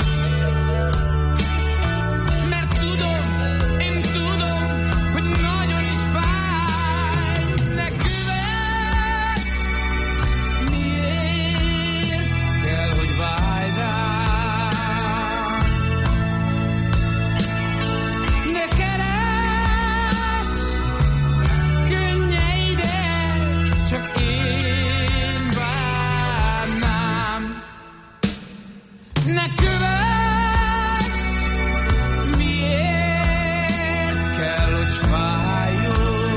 S6: Mert tudom, én tudom, hogy nagyon is fáj. Ne kövess, miért kell, hogy várj rám. Ne keres könnyeidet, csak én bánnám. Ne kövess, miért kell, hogy fájjon.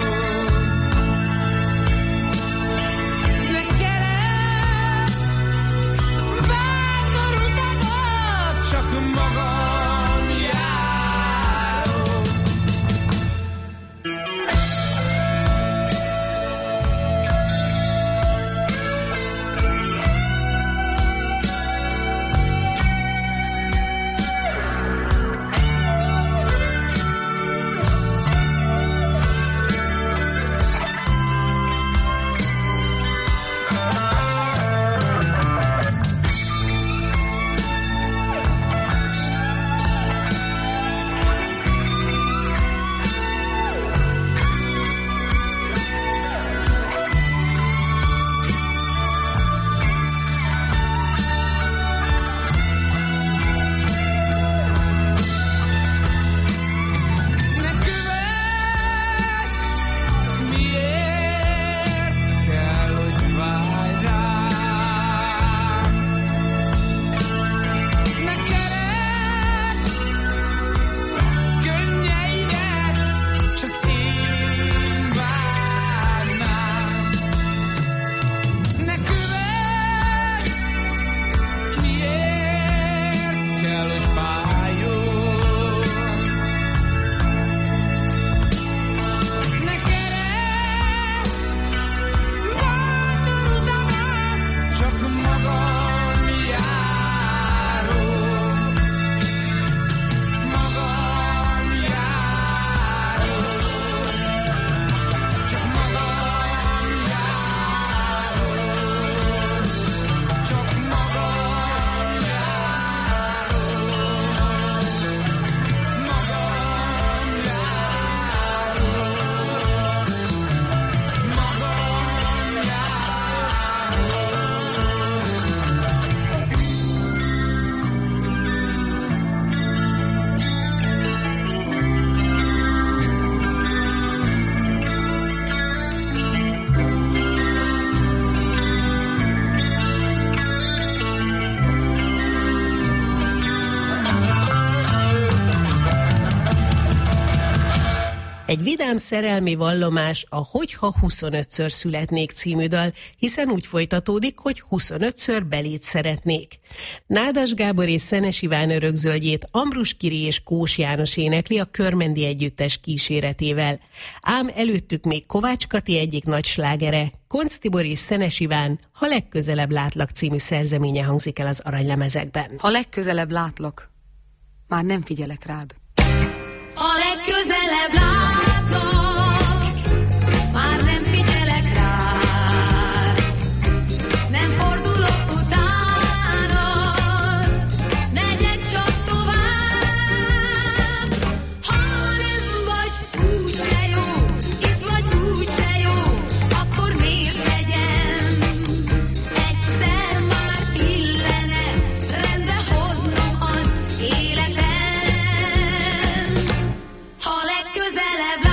S6: Ne keres bátor utamat, csak magam járok. Ne kövess, miért kell, hogy várj rám. Ne keres könnyeidet, csak én bánnám. Ne kövess, miért kell, hogy fájjon. Ne keres bátor utamat, csak magam járok. Magam járok. Csak magam járok. Csak magam járok. Magam
S2: Egy vidám szerelmi vallomás a Hogyha 25-ször születnék című dal, hiszen úgy folytatódik, hogy 25-ször belét szeretnék. Nádas Gábor és Szenes Iván örökzöldjét Ambrus Kiri és Kós János énekli a Körmendi Együttes kíséretével. Ám előttük még Kovács Kati egyik nagy slágere, Koncz Tibor és Szenes Iván Ha legközelebb látlak című szerzeménye hangzik el az aranylemezekben.
S19: Ha legközelebb látlak, már nem figyelek rád.
S16: Ha legközelebb látlak, már nem figyelek rád. Nem fordulok utánad, megyek csak tovább. Ha nem vagy úgyse jó, itt vagy úgyse jó, akkor miért legyem? Egyszer már illene rendbe hoznom az életem. Ha legközelebb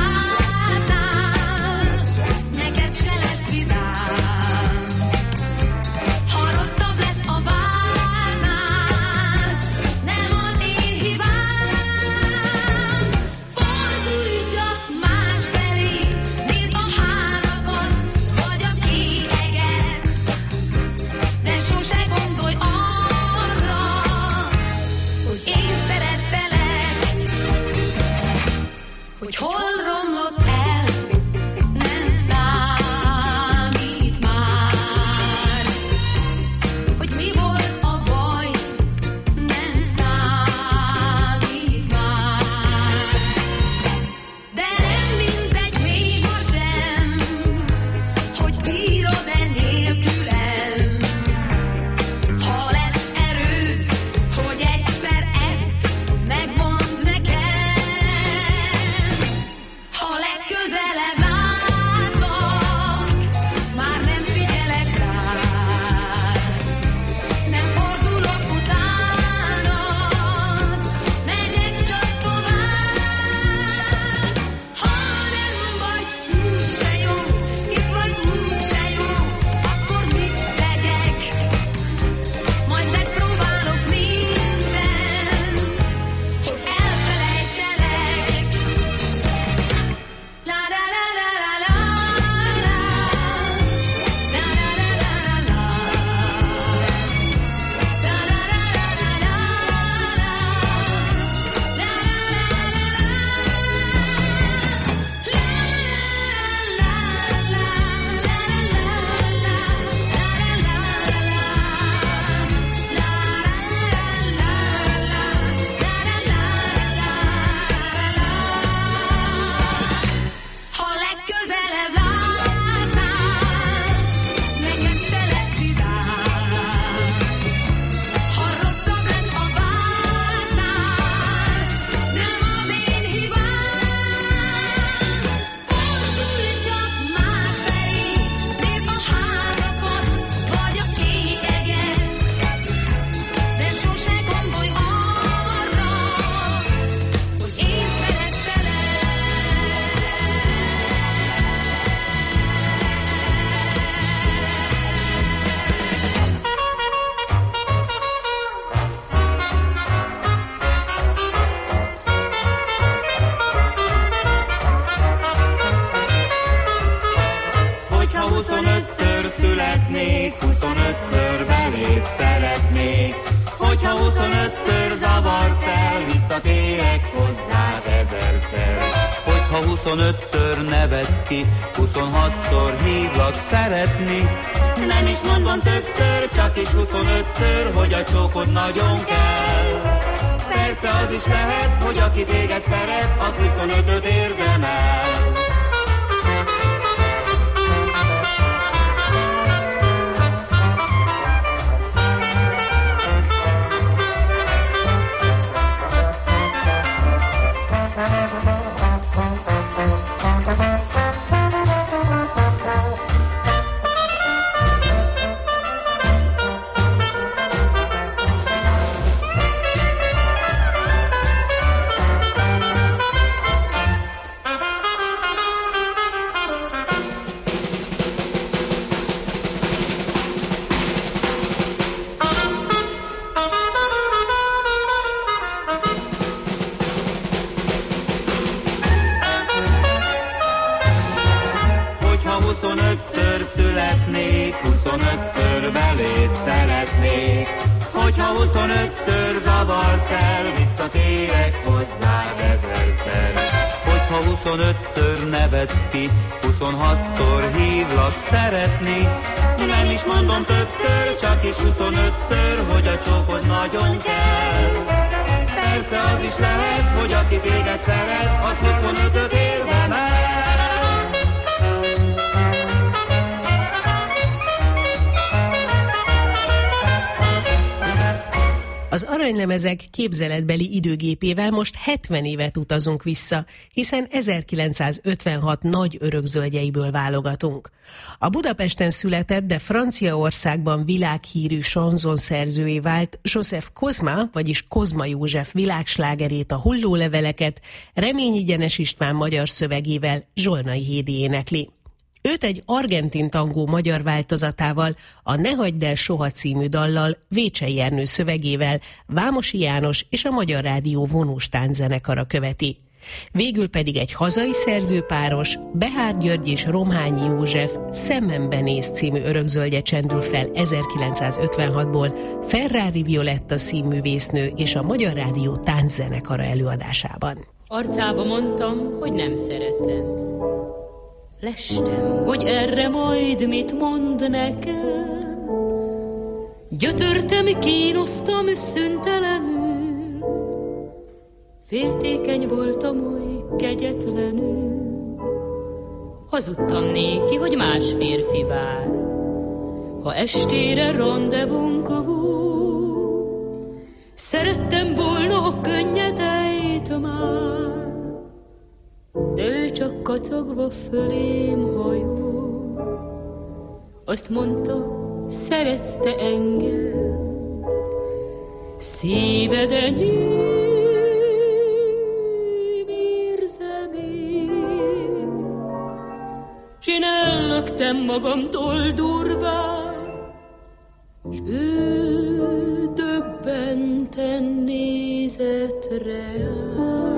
S3: belép szeretnék. Hogyha 25-ször zavarsz el, visszatérek hozzád 1000-szer.
S17: Hogyha 25-ször nevetsz ki, 26-szor hívlak szeretni.
S3: Nem is mondom többször, csak is 25-ször, hogy a csókod nagyon kell. Persze az is lehet, hogy aki téged szeret, az 25-öt érdemel. Hogyha 25-ször zavarsz el, visszatérek hozzád 1000-szer.
S17: Hogyha 25-ször nevetsz ki, 26-szor hívlak szeretni.
S3: Nem is mondom többször, csak is 25-ször, hogy a csókod nagyon kell. Persze az is lehet, hogy aki téged szeret, az 25-öt érdemel.
S2: Az aranylemezek képzeletbeli időgépével most 70 évet utazunk vissza, hiszen 1956 nagy örökzöldjeiből válogatunk. A Budapesten született, de Franciaországban világhírű sanzonszerzővé vált Joseph Kozma, vagyis Kozma József világslágerét, a Hullóleveleket Reményi Gyenes István magyar szövegével Zsolnai Hédi énekli. Őt egy argentin tangó magyar változatával, a Ne hagyd el soha című dallal, Vécsei Ernő szövegével Vámosi János és a Magyar Rádió vonós tánczenekara követi. Végül pedig egy hazai szerzőpáros, Behár György és Romhányi József Szemembe néz című örökzöldje csendül fel 1956-ból Ferrari Violetta színművésznő és a Magyar Rádió tánczenekara előadásában.
S20: Arcába mondtam, hogy nem szeretem. Lestem, hogy erre majd mit mond nekem. Gyötörtem, kínosztam szüntelenül. Féltékeny voltam oly kegyetlenül. Hazudtam néki, hogy más férfi vár. Ha estére randevunk volt, szerettem volna, ha könnyed ejt már. De ő csak kacagva fölém hajol. Azt mondta, szeretsz te engem. Szíved enyém, érzem én. S én ellöktem magamtól durván, s ő döbbenten nézett rám.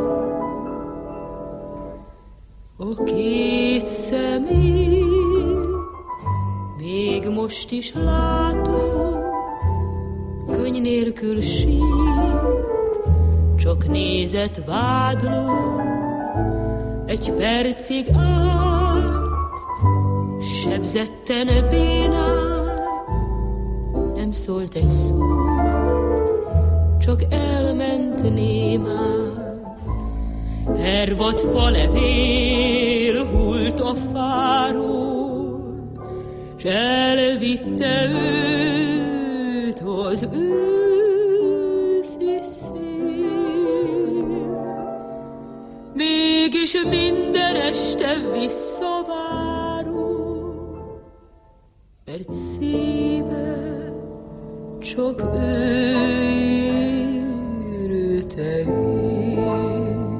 S20: A két személy még most is látom, könny nélkül sírt, csak nézett vádló. Egy percig állt, sebzetten bénán, nem szólt egy szót, csak elment némán. Hervad falevél hult a fáról, s elvitte őt az őszi szél. Mégis minden este visszaváró, mert szíve csak őrülte él.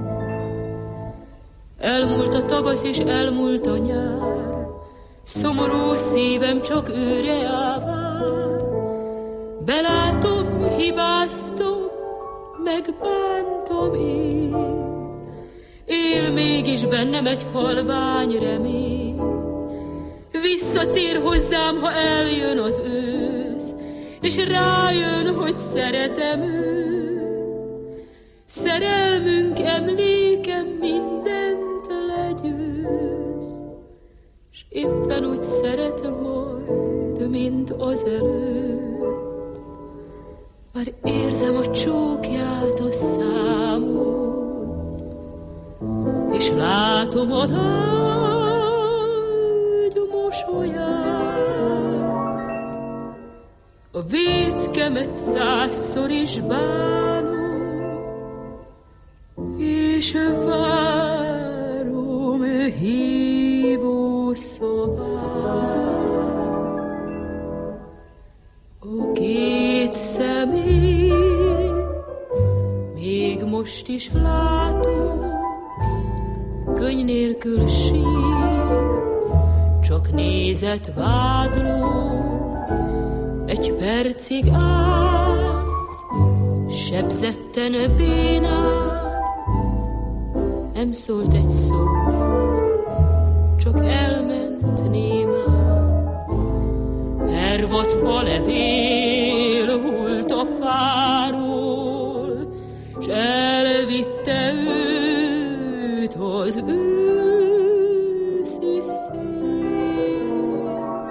S20: Elmúlt a tavasz és elmúlt a nyár, szomorú szívem csak őre vár. Belátom, hibáztom, megbántom én. Él mégis bennem egy halvány remény. Visszatér hozzám, ha eljön az ősz, és rájön, hogy szeretem őt. Szerelmünk emlékem mindent legyőz, s éppen úgy szeretem majd, mint azelőtt. Már érzem a csókját a számon, és látom a nagy mosolyát. A vétkemet 100-szor is bánom, és várom hívó szavát. A két szemét még most is látom, könyv nélkül sír, csak nézett vádló. Egy percig állt, sebzetten bénán, nem szólt egy szót, csak elment némán. Hervadva levél hult a fáról, s elvitte őt az őszi szél.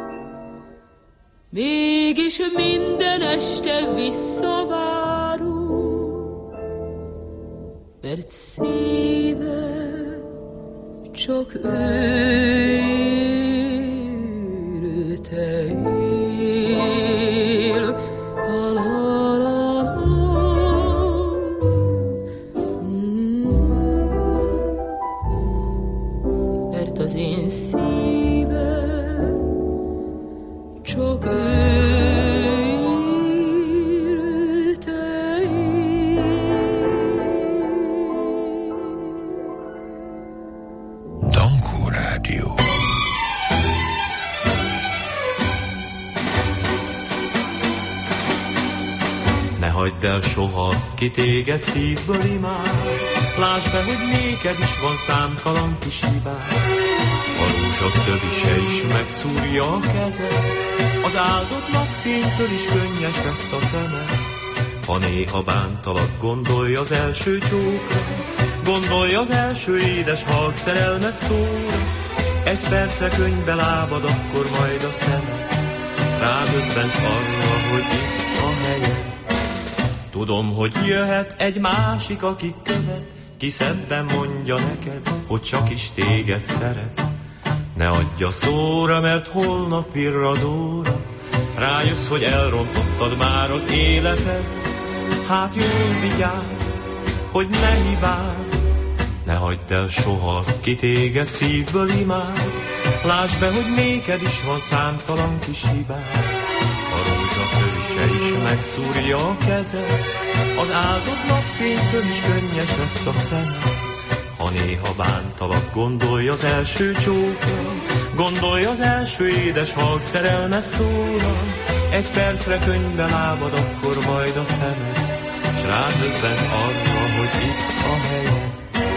S20: Mégis minden este visszavárunk, mert szíve csak őte él. Mert az én szívem csak
S1: Dankó Rádió.
S21: Ne hagyd el soha azt, ki téged szívből imád. Lásd be, hogy néked is van számtalan kis hibád. A rózsak tövise is megszúrja a kezed, az áldott napfénytől is könnyes lesz a szemed. Ha néha bántalak, gondolj az első csókra, gondolj az első édes halk szerelmes szóra. Egy percre könyvbe lábad, akkor majd a szemed, rádöbbensz arra, hogy itt a helyed. Tudom, hogy jöhet egy másik, aki követ, ki szebben mondja neked, hogy csak is téged szeret. Ne adja szóra, mert holnap virradóra rájössz, hogy elrontottad már az életed. Hát jól vigyázz, hogy ne hibázz, ne hagyd el soha azt, ki téged szívből imád. Lásd be, hogy néked is van számtalan kis hibád. A rózsatövise is megszúrja a kezed, az áldott napfénytől is könnyes lesz a szemed. Ha néha bántalak, gondolj az első csókra, gondolj az első édes halk szerelmes szóra. Egy percre könyvbe lábad, akkor majd a szemed, s rádöbbensz arra, hogy itt a helyed.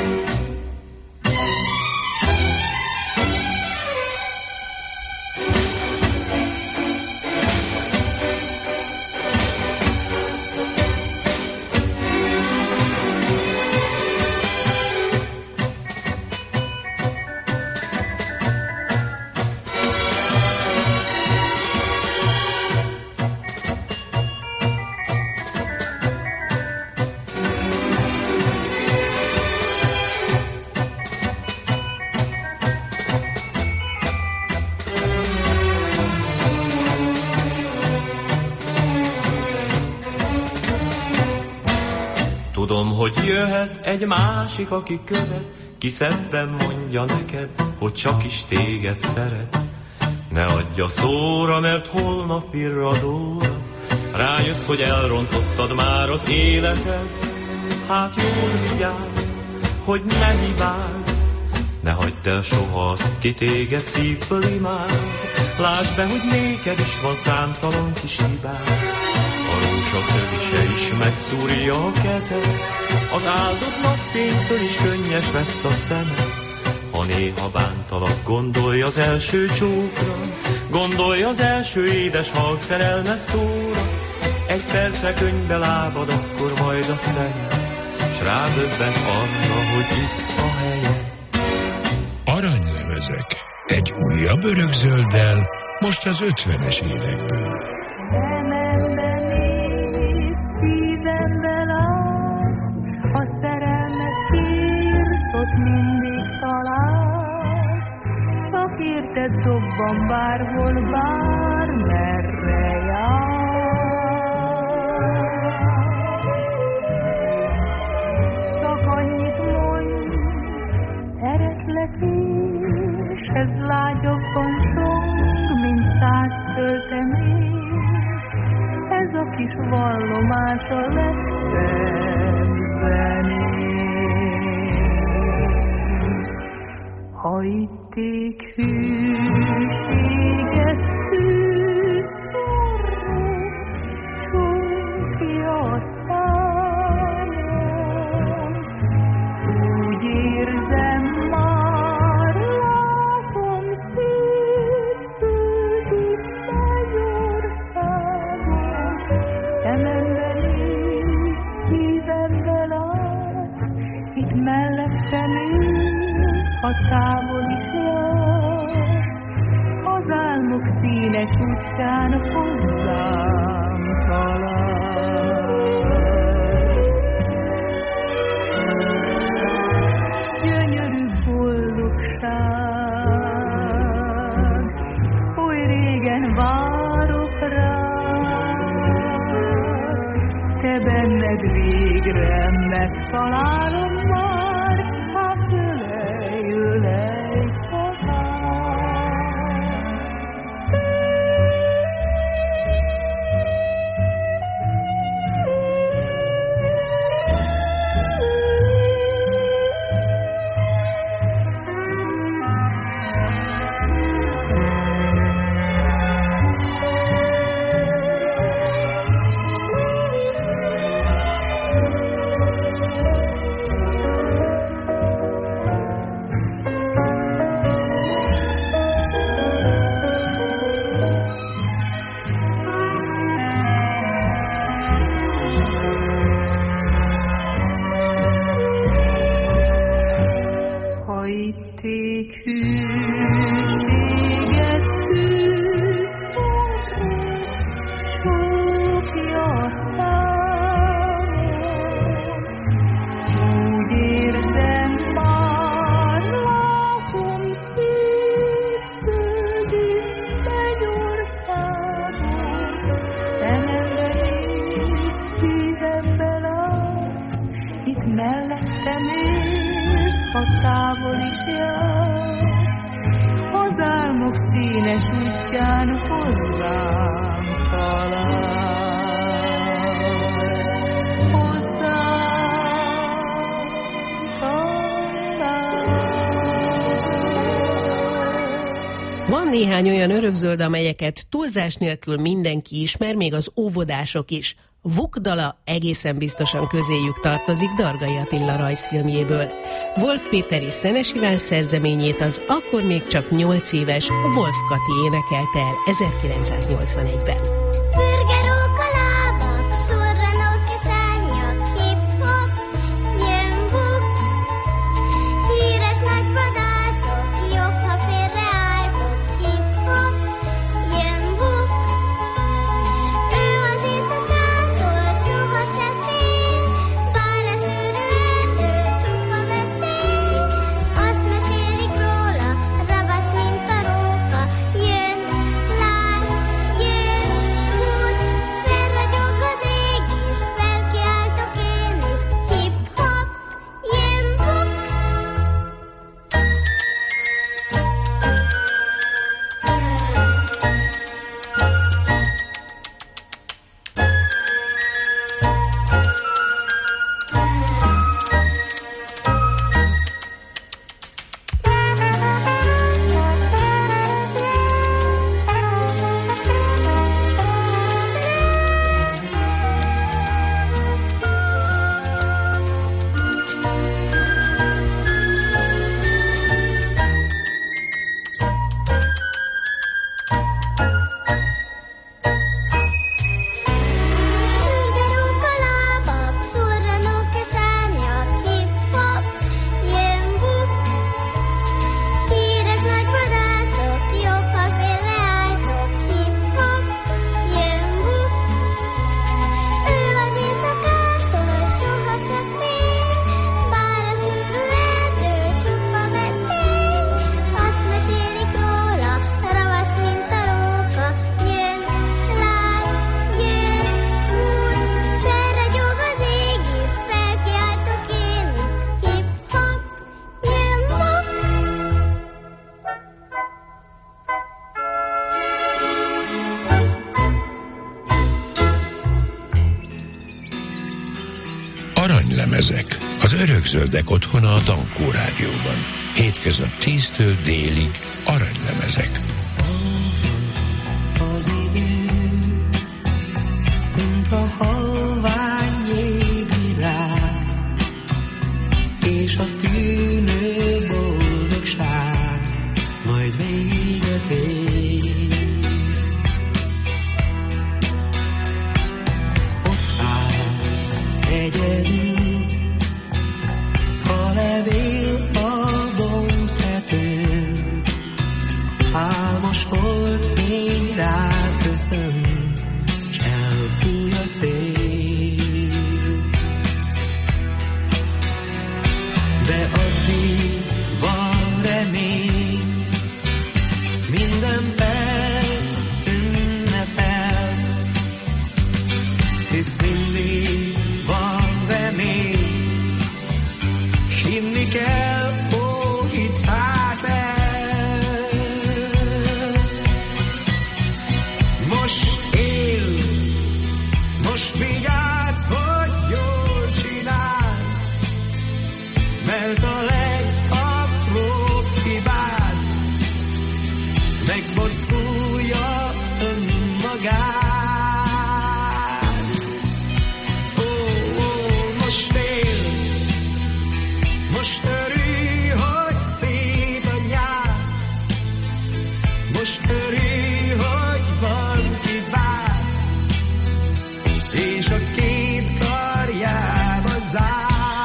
S21: Tudom, hogy jöhet egy másik, aki követ, ki szebben mondja neked, hogy csak is téged szeret. Ne adja szóra, mert holnap virradóra rájössz, hogy elrontottad már az életed. Hát jól vigyázz, hogy ne hibázz, ne hagyd el soha azt, ki téged szívből imád. Lásd be, hogy néked is van számtalan kis hibád. A rózsatövise is megszúrja a kezed, az áldott napfénytől is könnyes lesz a szemed. Ha néha bántalak, gondolj az első csókra, gondolj az első édes halk szerelmes szóra. egy percre könyvbe lábad, akkor majd a szemed, s rádöbbensz arra, hogy itt a helye.
S1: Aranylemezek. Egy újabb örökzölddel, most az 50-es évekből.
S4: Szemembe néz, szívembe látsz, a szerelmet kérsz, ott mindig találsz, csak érted dobban bárhol, bármerre jársz. Csak annyit mondj, szeretlek és ez lágyabban song, mint 100 költemény. Ez a kis vallomás a legszebb zenény. Ha itték hűséget tűz forró, csókja a számon, úgy érzem már, látom szép földi Magyarországon. Szemembe néz, szívembe látsz, itt mellettem ülsz, ha távol is jársz, az álmok színes útján hozzám találsz. Gyönyörű boldogság, oly régen várok rád, te benned végre megtalálom már, hát ölej, ölej csak
S2: Néhány olyan örökzöld, amelyeket túlzás nélkül mindenki ismer, még az óvodások is. Vuk dala egészen biztosan közéjük tartozik Dargai Attila rajzfilmjéből. Wolf Péter és Szenes Iván szerzeményét az akkor még csak 8 éves Wolf Kati énekelte el 1981-ben.
S22: Pörgerók a lábak, surranók és árnyak, hip-hop, jön Vuk. Híres nagy vadászok, jobb, ha félreálltok, hip-hop, jön Vuk. Ő az éjszakától sohasem fél, bár a sűrű erdő csupa veszély. Azt mesélik róla, ravasz, mint a róka, jön, lát, győz,
S1: aranylemezek. Az örökzöldek otthona a Dankó Rádióban. Hétköznap 10-től délig aranylemezek.
S18: Az idő, mint a halvány jégvirág, és a tűnő boldogság majd véget ér. Ott állsz egyedül, falevél a dombtetőn, álmos holdfény rád köszön, s elfúj a szél. De addig van remény, minden perc ünnepel, hisz mindig van remény, s hinni kell, ó, hidd hát el. Most élsz, most vigyázz, hogy jól csinál, mert a legapróbb hibád megbosszulja önmagát. Most élsz, most örülj, hogy szép a nyár, most örülj, hogy van ki vár, és a két karjába zár.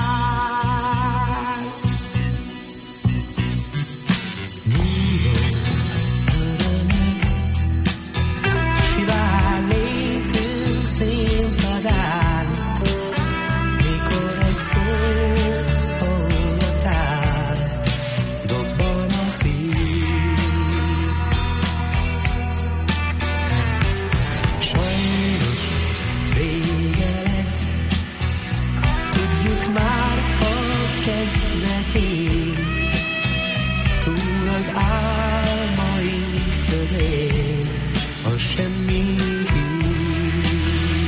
S18: Sivár létünk színpadán, mikor egy szó hallatán dobban a szív. Sajnos vége lesz, tudjuk már a kezdetén, túl az álmaink ködén a semmi hív.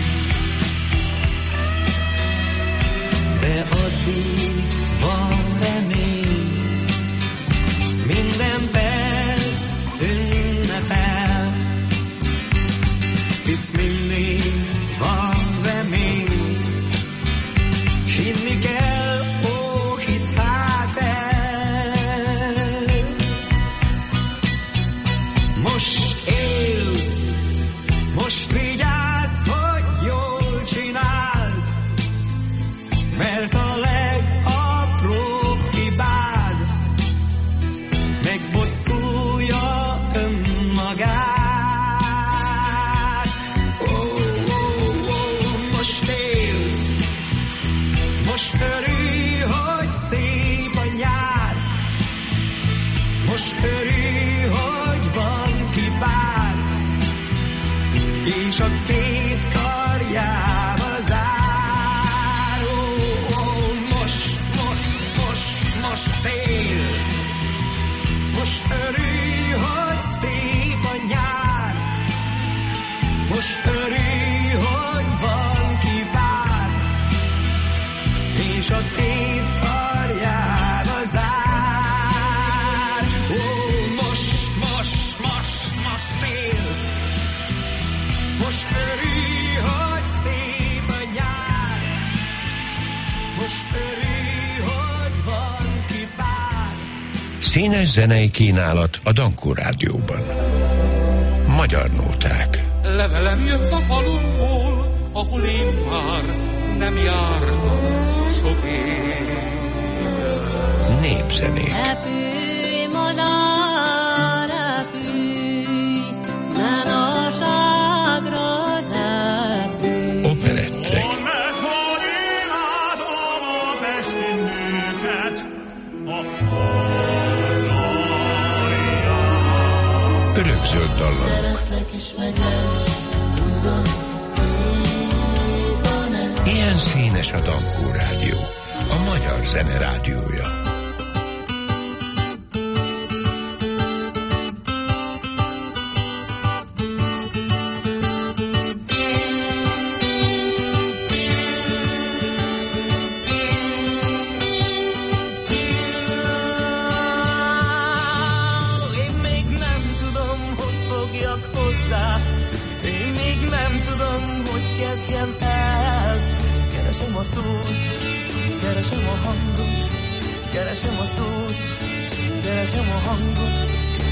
S18: De addig van remény, minden perc ünnepel, hisz mindig van remény, s hinni kell, ó, hidd hát el. Most élsz, most vigyázz, hogy jól csináld, mert a legapróbb hibád megbosszulja önmagát. Most élsz, most örülj, hogy szép a nyár, most örülj, hogy van ki vár, és a két karjába zár. Most élsz, most örülj, hogy szép a nyár, most örülj, hogy van ki vár, és a két karjába zár. Most élsz, most örülj, hogy szép a nyár, most örülj, hogy van ki vár.
S1: Színes zenei kínálat a Dankó Rádióban. Magyar nóták.
S5: Levelem jött a falumból, ahol én már nem jártam sok éve.
S1: Népzenék.
S16: Repülj, madár, repülj, ne nasságra repülj.
S1: Operettek.
S3: Amikor én látom a pesti nőket, a
S1: Örökzöld dallamok.
S18: Szeretlek is tudom, van-e?
S1: Ilyen színes a Dankó Rádió, a magyar zene rádiója.
S18: szót, keresem a hangot, keresem a szót, keresem a hangot.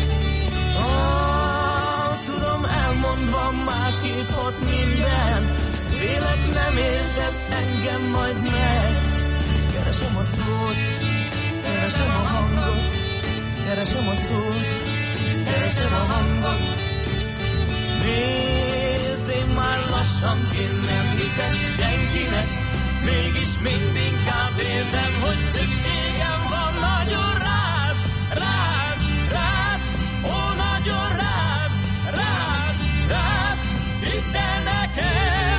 S18: Tudom, elmondva másképp hat minden, félek nem értesz engem majd meg. Keresem a szót, keresem a hangot, keresem a szót, keresem a hangot. Nézd, én már lassanként nem hiszek senkinek, mégis mindinkább érzem, hogy szükségem van nagyon rád, rád, rád, ó, nagyon rád, rád, rád, hidd el nekem.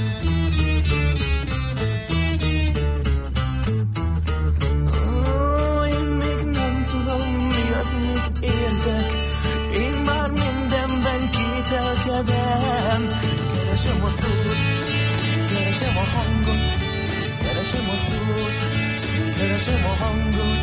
S18: Én még nem tudom, mi az, mit érzek, én már mindenben kételkedem. Keresem a szót, keresem a hangot, keresem a szót, keresem a hangot.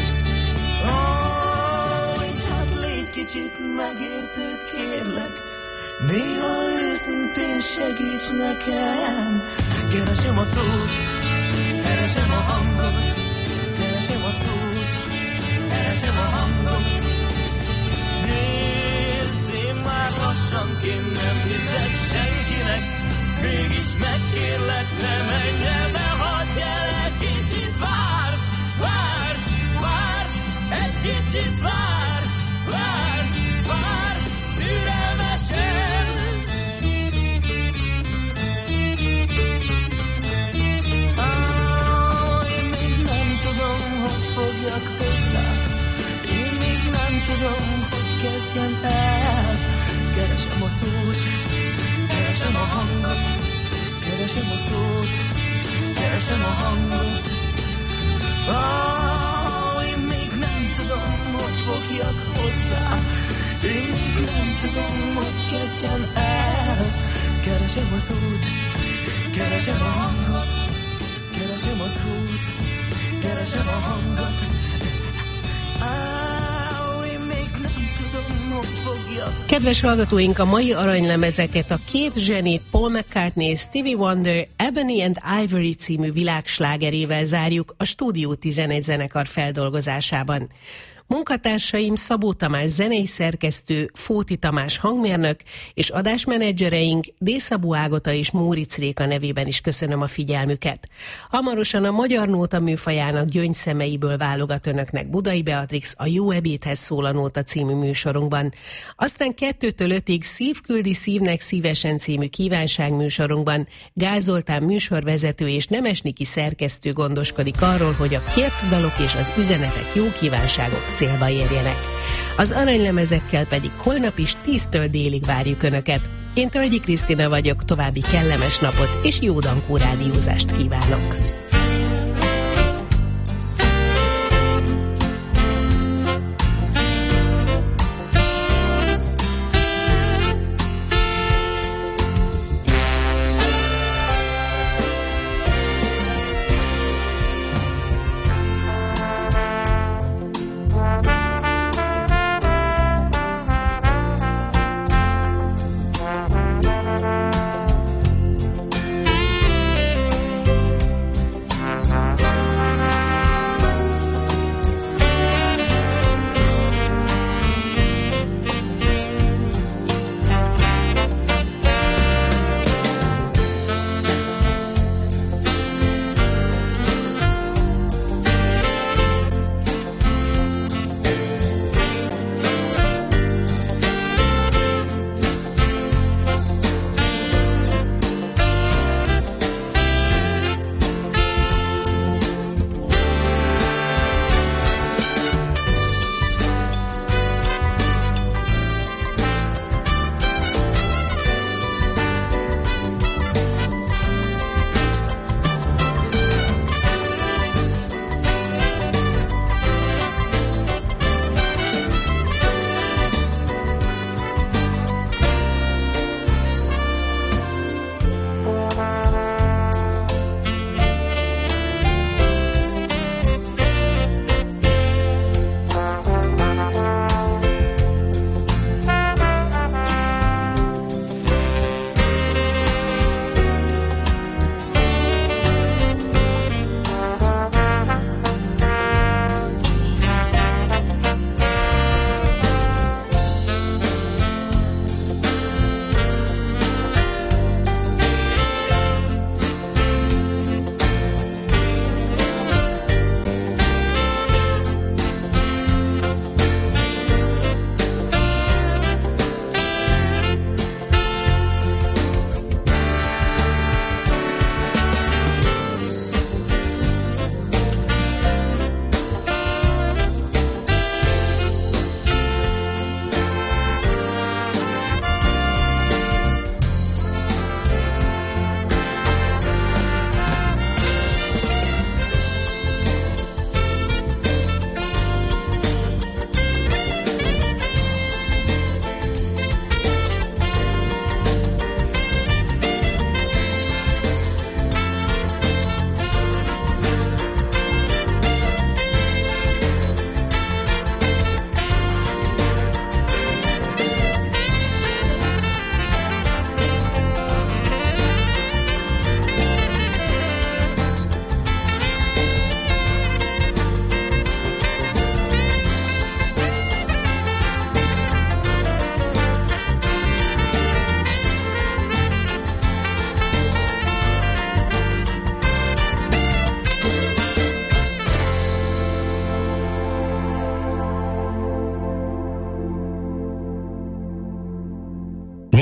S18: És hát légy kicsit megértő, kérlek, néha őszintén segíts nekem. Keresem a szót, keresem a hangot, keresem a szót, keresem a hangot. Nézd, én már lassanként nem hiszek senkinek, mégis megkérlek, ne menj el, ne hagyj el, egy kicsit vár, vár, vár, egy kicsit vár, vár, vár, türelmesen. Én még nem tudom, hogy fogjak hozzá, én még nem tudom, hogy kezdjem el. Keresem a szót, keresem a hangot, keresem a szót, keresem a hangot. Én még nem tudom, hogy fogjak hozzá, én még nem tudom, hogy kezdjem el. Keresem a szót, keresem a hangot, keresem a szót, keresem a hangot.
S2: Kedves hallgatóink, a mai aranylemezeket a két zseni, Paul McCartney és Stevie Wonder Ebony and Ivory című világslágerével zárjuk a Stúdió 11 zenekar feldolgozásában. Munkatársaim Szabó Tamás zenei szerkesztő, Fóti Tamás hangmérnök, és adásmenedzsereink D-Szabó Ágota és Móricz Réka nevében is köszönöm a figyelmüket. Hamarosan a Magyar Nóta műfajának gyöngyszemeiből válogat önöknek Budai Beatrix a Jó ebédhez szól a nóta című műsorunkban. Aztán 2-től 5-ig Szív küldi szívnek szívesen című kívánságműsorunkban Gál Zoltán műsorvezető és Nemes Niki szerkesztő gondoskodik arról, hogy a kért dalok és az üzenetek jó kívánságok célba érjenek. Az aranylemezekkel pedig holnap is 10-től délig várjuk Önöket. Én Tölgyi Krisztina vagyok, további kellemes napot és jó dankó rádiózást kívánok!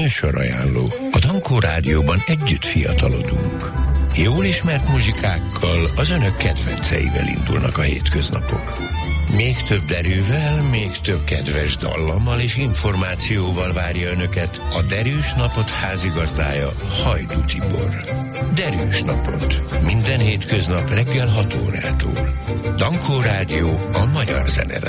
S1: műsorajánló. A Dankó Rádióban együtt fiatalodunk. Jól ismert muzsikákkal, az önök kedvenceivel indulnak a hétköznapok. Még több derűvel, még több kedves dallammal és információval várja önöket a Derűs Napot házigazdája, Hajdú Tibor. Derűs Napot. Minden hétköznap reggel 6 órától. Dankó Rádió, a magyar zene